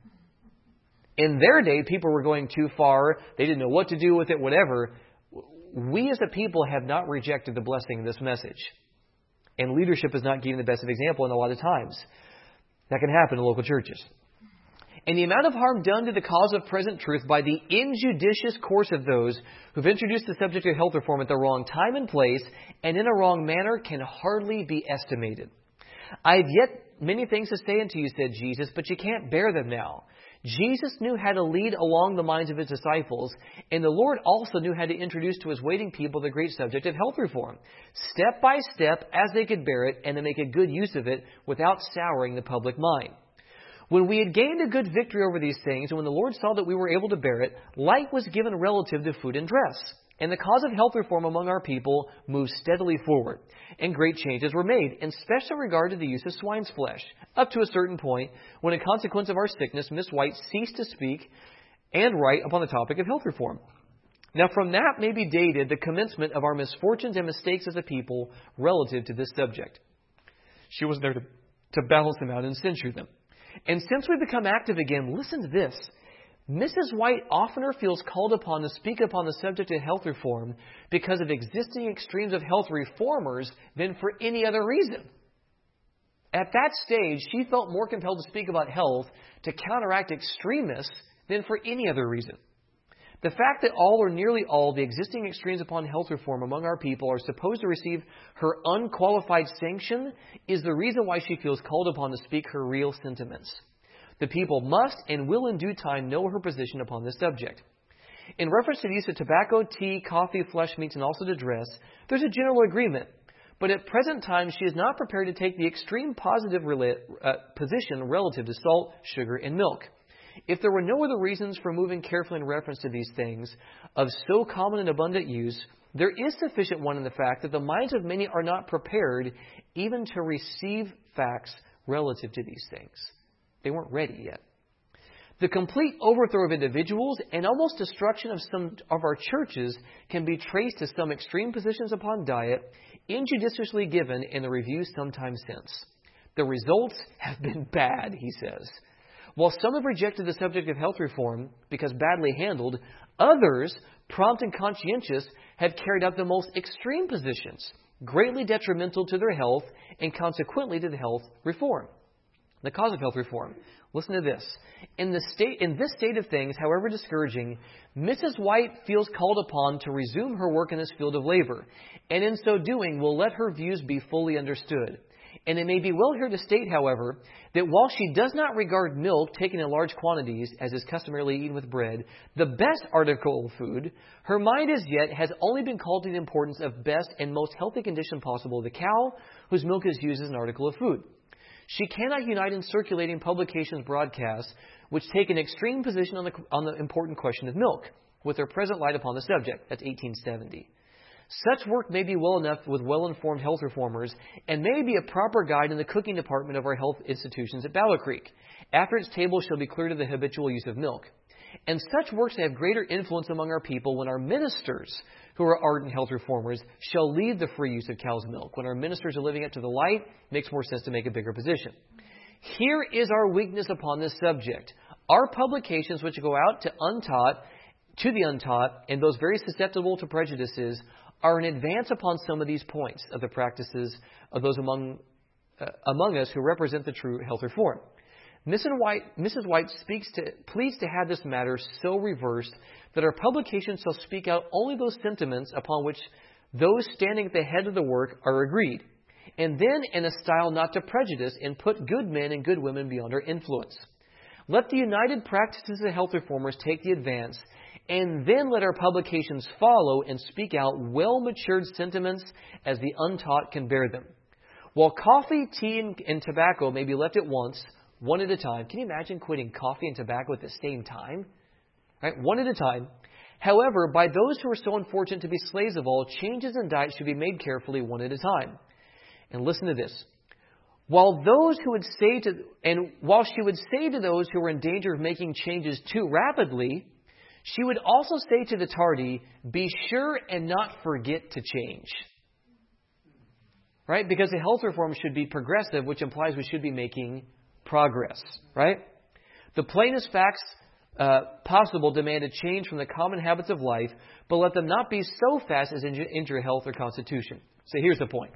In their day, people were going too far. They didn't know what to do with it, whatever. We as a people have not rejected the blessing of this message. And leadership is not giving the best of example in a lot of times. That can happen in local churches. And the amount of harm done to the cause of present truth by the injudicious course of those who've introduced the subject of health reform at the wrong time and place and in a wrong manner can hardly be estimated. I have yet many things to say unto you, said Jesus, but you can't bear them now. Jesus knew how to lead along the minds of his disciples, and the Lord also knew how to introduce to his waiting people the great subject of health reform, step by step as they could bear it and to make a good use of it without souring the public mind. When we had gained a good victory over these things, and when the Lord saw that we were able to bear it, light was given relative to food and dress. And the cause of health reform among our people moved steadily forward. And great changes were made, in special regard to the use of swine's flesh, up to a certain point when, in consequence of our sickness, Miss White ceased to speak and write upon the topic of health reform. Now, from that may be dated the commencement of our misfortunes and mistakes as a people relative to this subject. She was there to, to balance them out and censure them. And since we become active again, listen to this. Missus White oftener feels called upon to speak upon the subject of health reform because of existing extremes of health reformers than for any other reason. At that stage, she felt more compelled to speak about health to counteract extremists than for any other reason. The fact that all or nearly all the existing extremes upon health reform among our people are supposed to receive her unqualified sanction is the reason why she feels called upon to speak her real sentiments. The people must and will in due time know her position upon this subject. In reference to the use of tobacco, tea, coffee, flesh meats, and also to dress, there's a general agreement. But at present time, she is not prepared to take the extreme positive rela- uh, position relative to salt, sugar, and milk. If there were no other reasons for moving carefully in reference to these things of so common and abundant use, there is sufficient one in the fact that the minds of many are not prepared even to receive facts relative to these things. They weren't ready yet. The complete overthrow of individuals and almost destruction of some of our churches can be traced to some extreme positions upon diet injudiciously given in the review sometime since. The results have been bad, he says. While some have rejected the subject of health reform because badly handled, others, prompt and conscientious, have carried out the most extreme positions, greatly detrimental to their health and consequently to the health reform. The cause of health reform. Listen to this. In the state, in this state of things, however discouraging, Missus White feels called upon to resume her work in this field of labor, and in so doing will let her views be fully understood. And it may be well here to state, however, that while she does not regard milk taken in large quantities, as is customarily eaten with bread, the best article of food, her mind as yet has only been called to the importance of best and most healthy condition possible of the cow, whose milk is used as an article of food. She cannot unite in circulating publications broadcasts which take an extreme position on the, on the important question of milk, with their present light upon the subject. That's eighteen seventy. Such work may be well enough with well-informed health reformers and may be a proper guide in the cooking department of our health institutions at Battle Creek, after its table shall be cleared of the habitual use of milk. And such works have greater influence among our people when our ministers, who are ardent health reformers, shall leave the free use of cow's milk. When our ministers are living up to the light, it makes more sense to make a bigger position. Here is our weakness upon this subject. Our publications, which go out to untaught, to the untaught, and those very susceptible to prejudices, are an advance upon some of these points of the practices of those among uh, among us who represent the true health reform. Missus White, Missus White speaks to, pleased to have this matter so reversed that our publication shall speak out only those sentiments upon which those standing at the head of the work are agreed, and then in a style not to prejudice and put good men and good women beyond our influence. Let the united practices of the health reformers take the advance, and then let our publications follow and speak out well-matured sentiments as the untaught can bear them. While coffee, tea, and, and tobacco may be left at once, one at a time. Can you imagine quitting coffee and tobacco at the same time? Right? One at a time. However, by those who are so unfortunate to be slaves of all, changes in diet should be made carefully one at a time. And listen to this. While those who would say to, and while she would say to those who were in danger of making changes too rapidly, she would also say to the tardy, be sure and not forget to change. Right? Because the health reform should be progressive, which implies we should be making progress. Right? The plainest facts uh, possible demand a change from the common habits of life, but let them not be so fast as injure, injure health or constitution. So here's the point.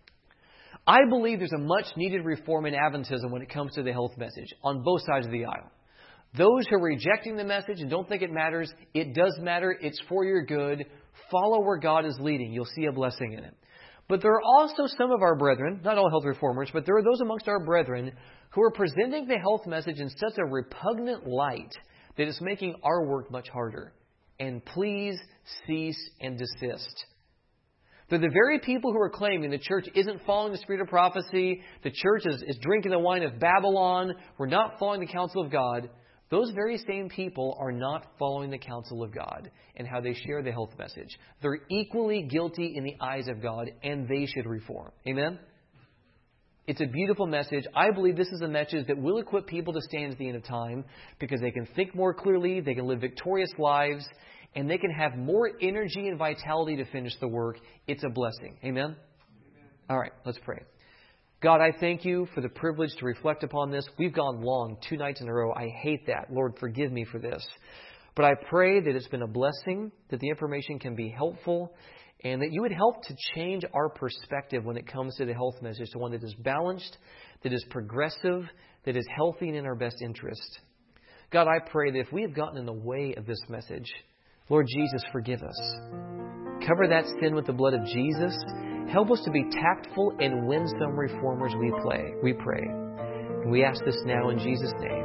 I believe there's a much needed reform in Adventism when it comes to the health message on both sides of the aisle. Those who are rejecting the message and don't think it matters, it does matter. It's for your good. Follow where God is leading. You'll see a blessing in it. But there are also some of our brethren, not all health reformers, but there are those amongst our brethren who are presenting the health message in such a repugnant light that it's making our work much harder. And please cease and desist. They're the very people who are claiming the church isn't following the spirit of prophecy, the church is, is drinking the wine of Babylon, we're not following the counsel of God. Those very same people are not following the counsel of God and how they share the health message. They're equally guilty in the eyes of God, and they should reform. Amen? It's a beautiful message. I believe this is a message that will equip people to stand at the end of time because they can think more clearly, they can live victorious lives, and they can have more energy and vitality to finish the work. It's a blessing. Amen? Amen. All right, let's pray. God, I thank you for the privilege to reflect upon this. We've gone long, two nights in a row. I hate that. Lord, forgive me for this. But I pray that it's been a blessing, that the information can be helpful, and that you would help to change our perspective when it comes to the health message to one that is balanced, that is progressive, that is healthy and in our best interest. God, I pray that if we have gotten in the way of this message, Lord Jesus, forgive us. Cover that sin with the blood of Jesus. Help us to be tactful and winsome reformers we play. We pray. And we ask this now in Jesus' name.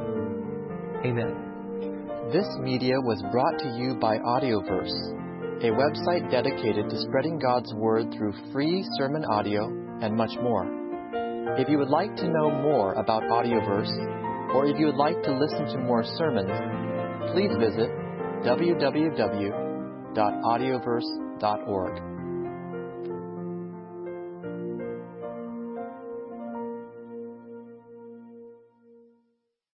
Amen. This media was brought to you by Audioverse, a website dedicated to spreading God's Word through free sermon audio and much more. If you would like to know more about Audioverse, or if you would like to listen to more sermons, please visit w w w dot audioverse dot org.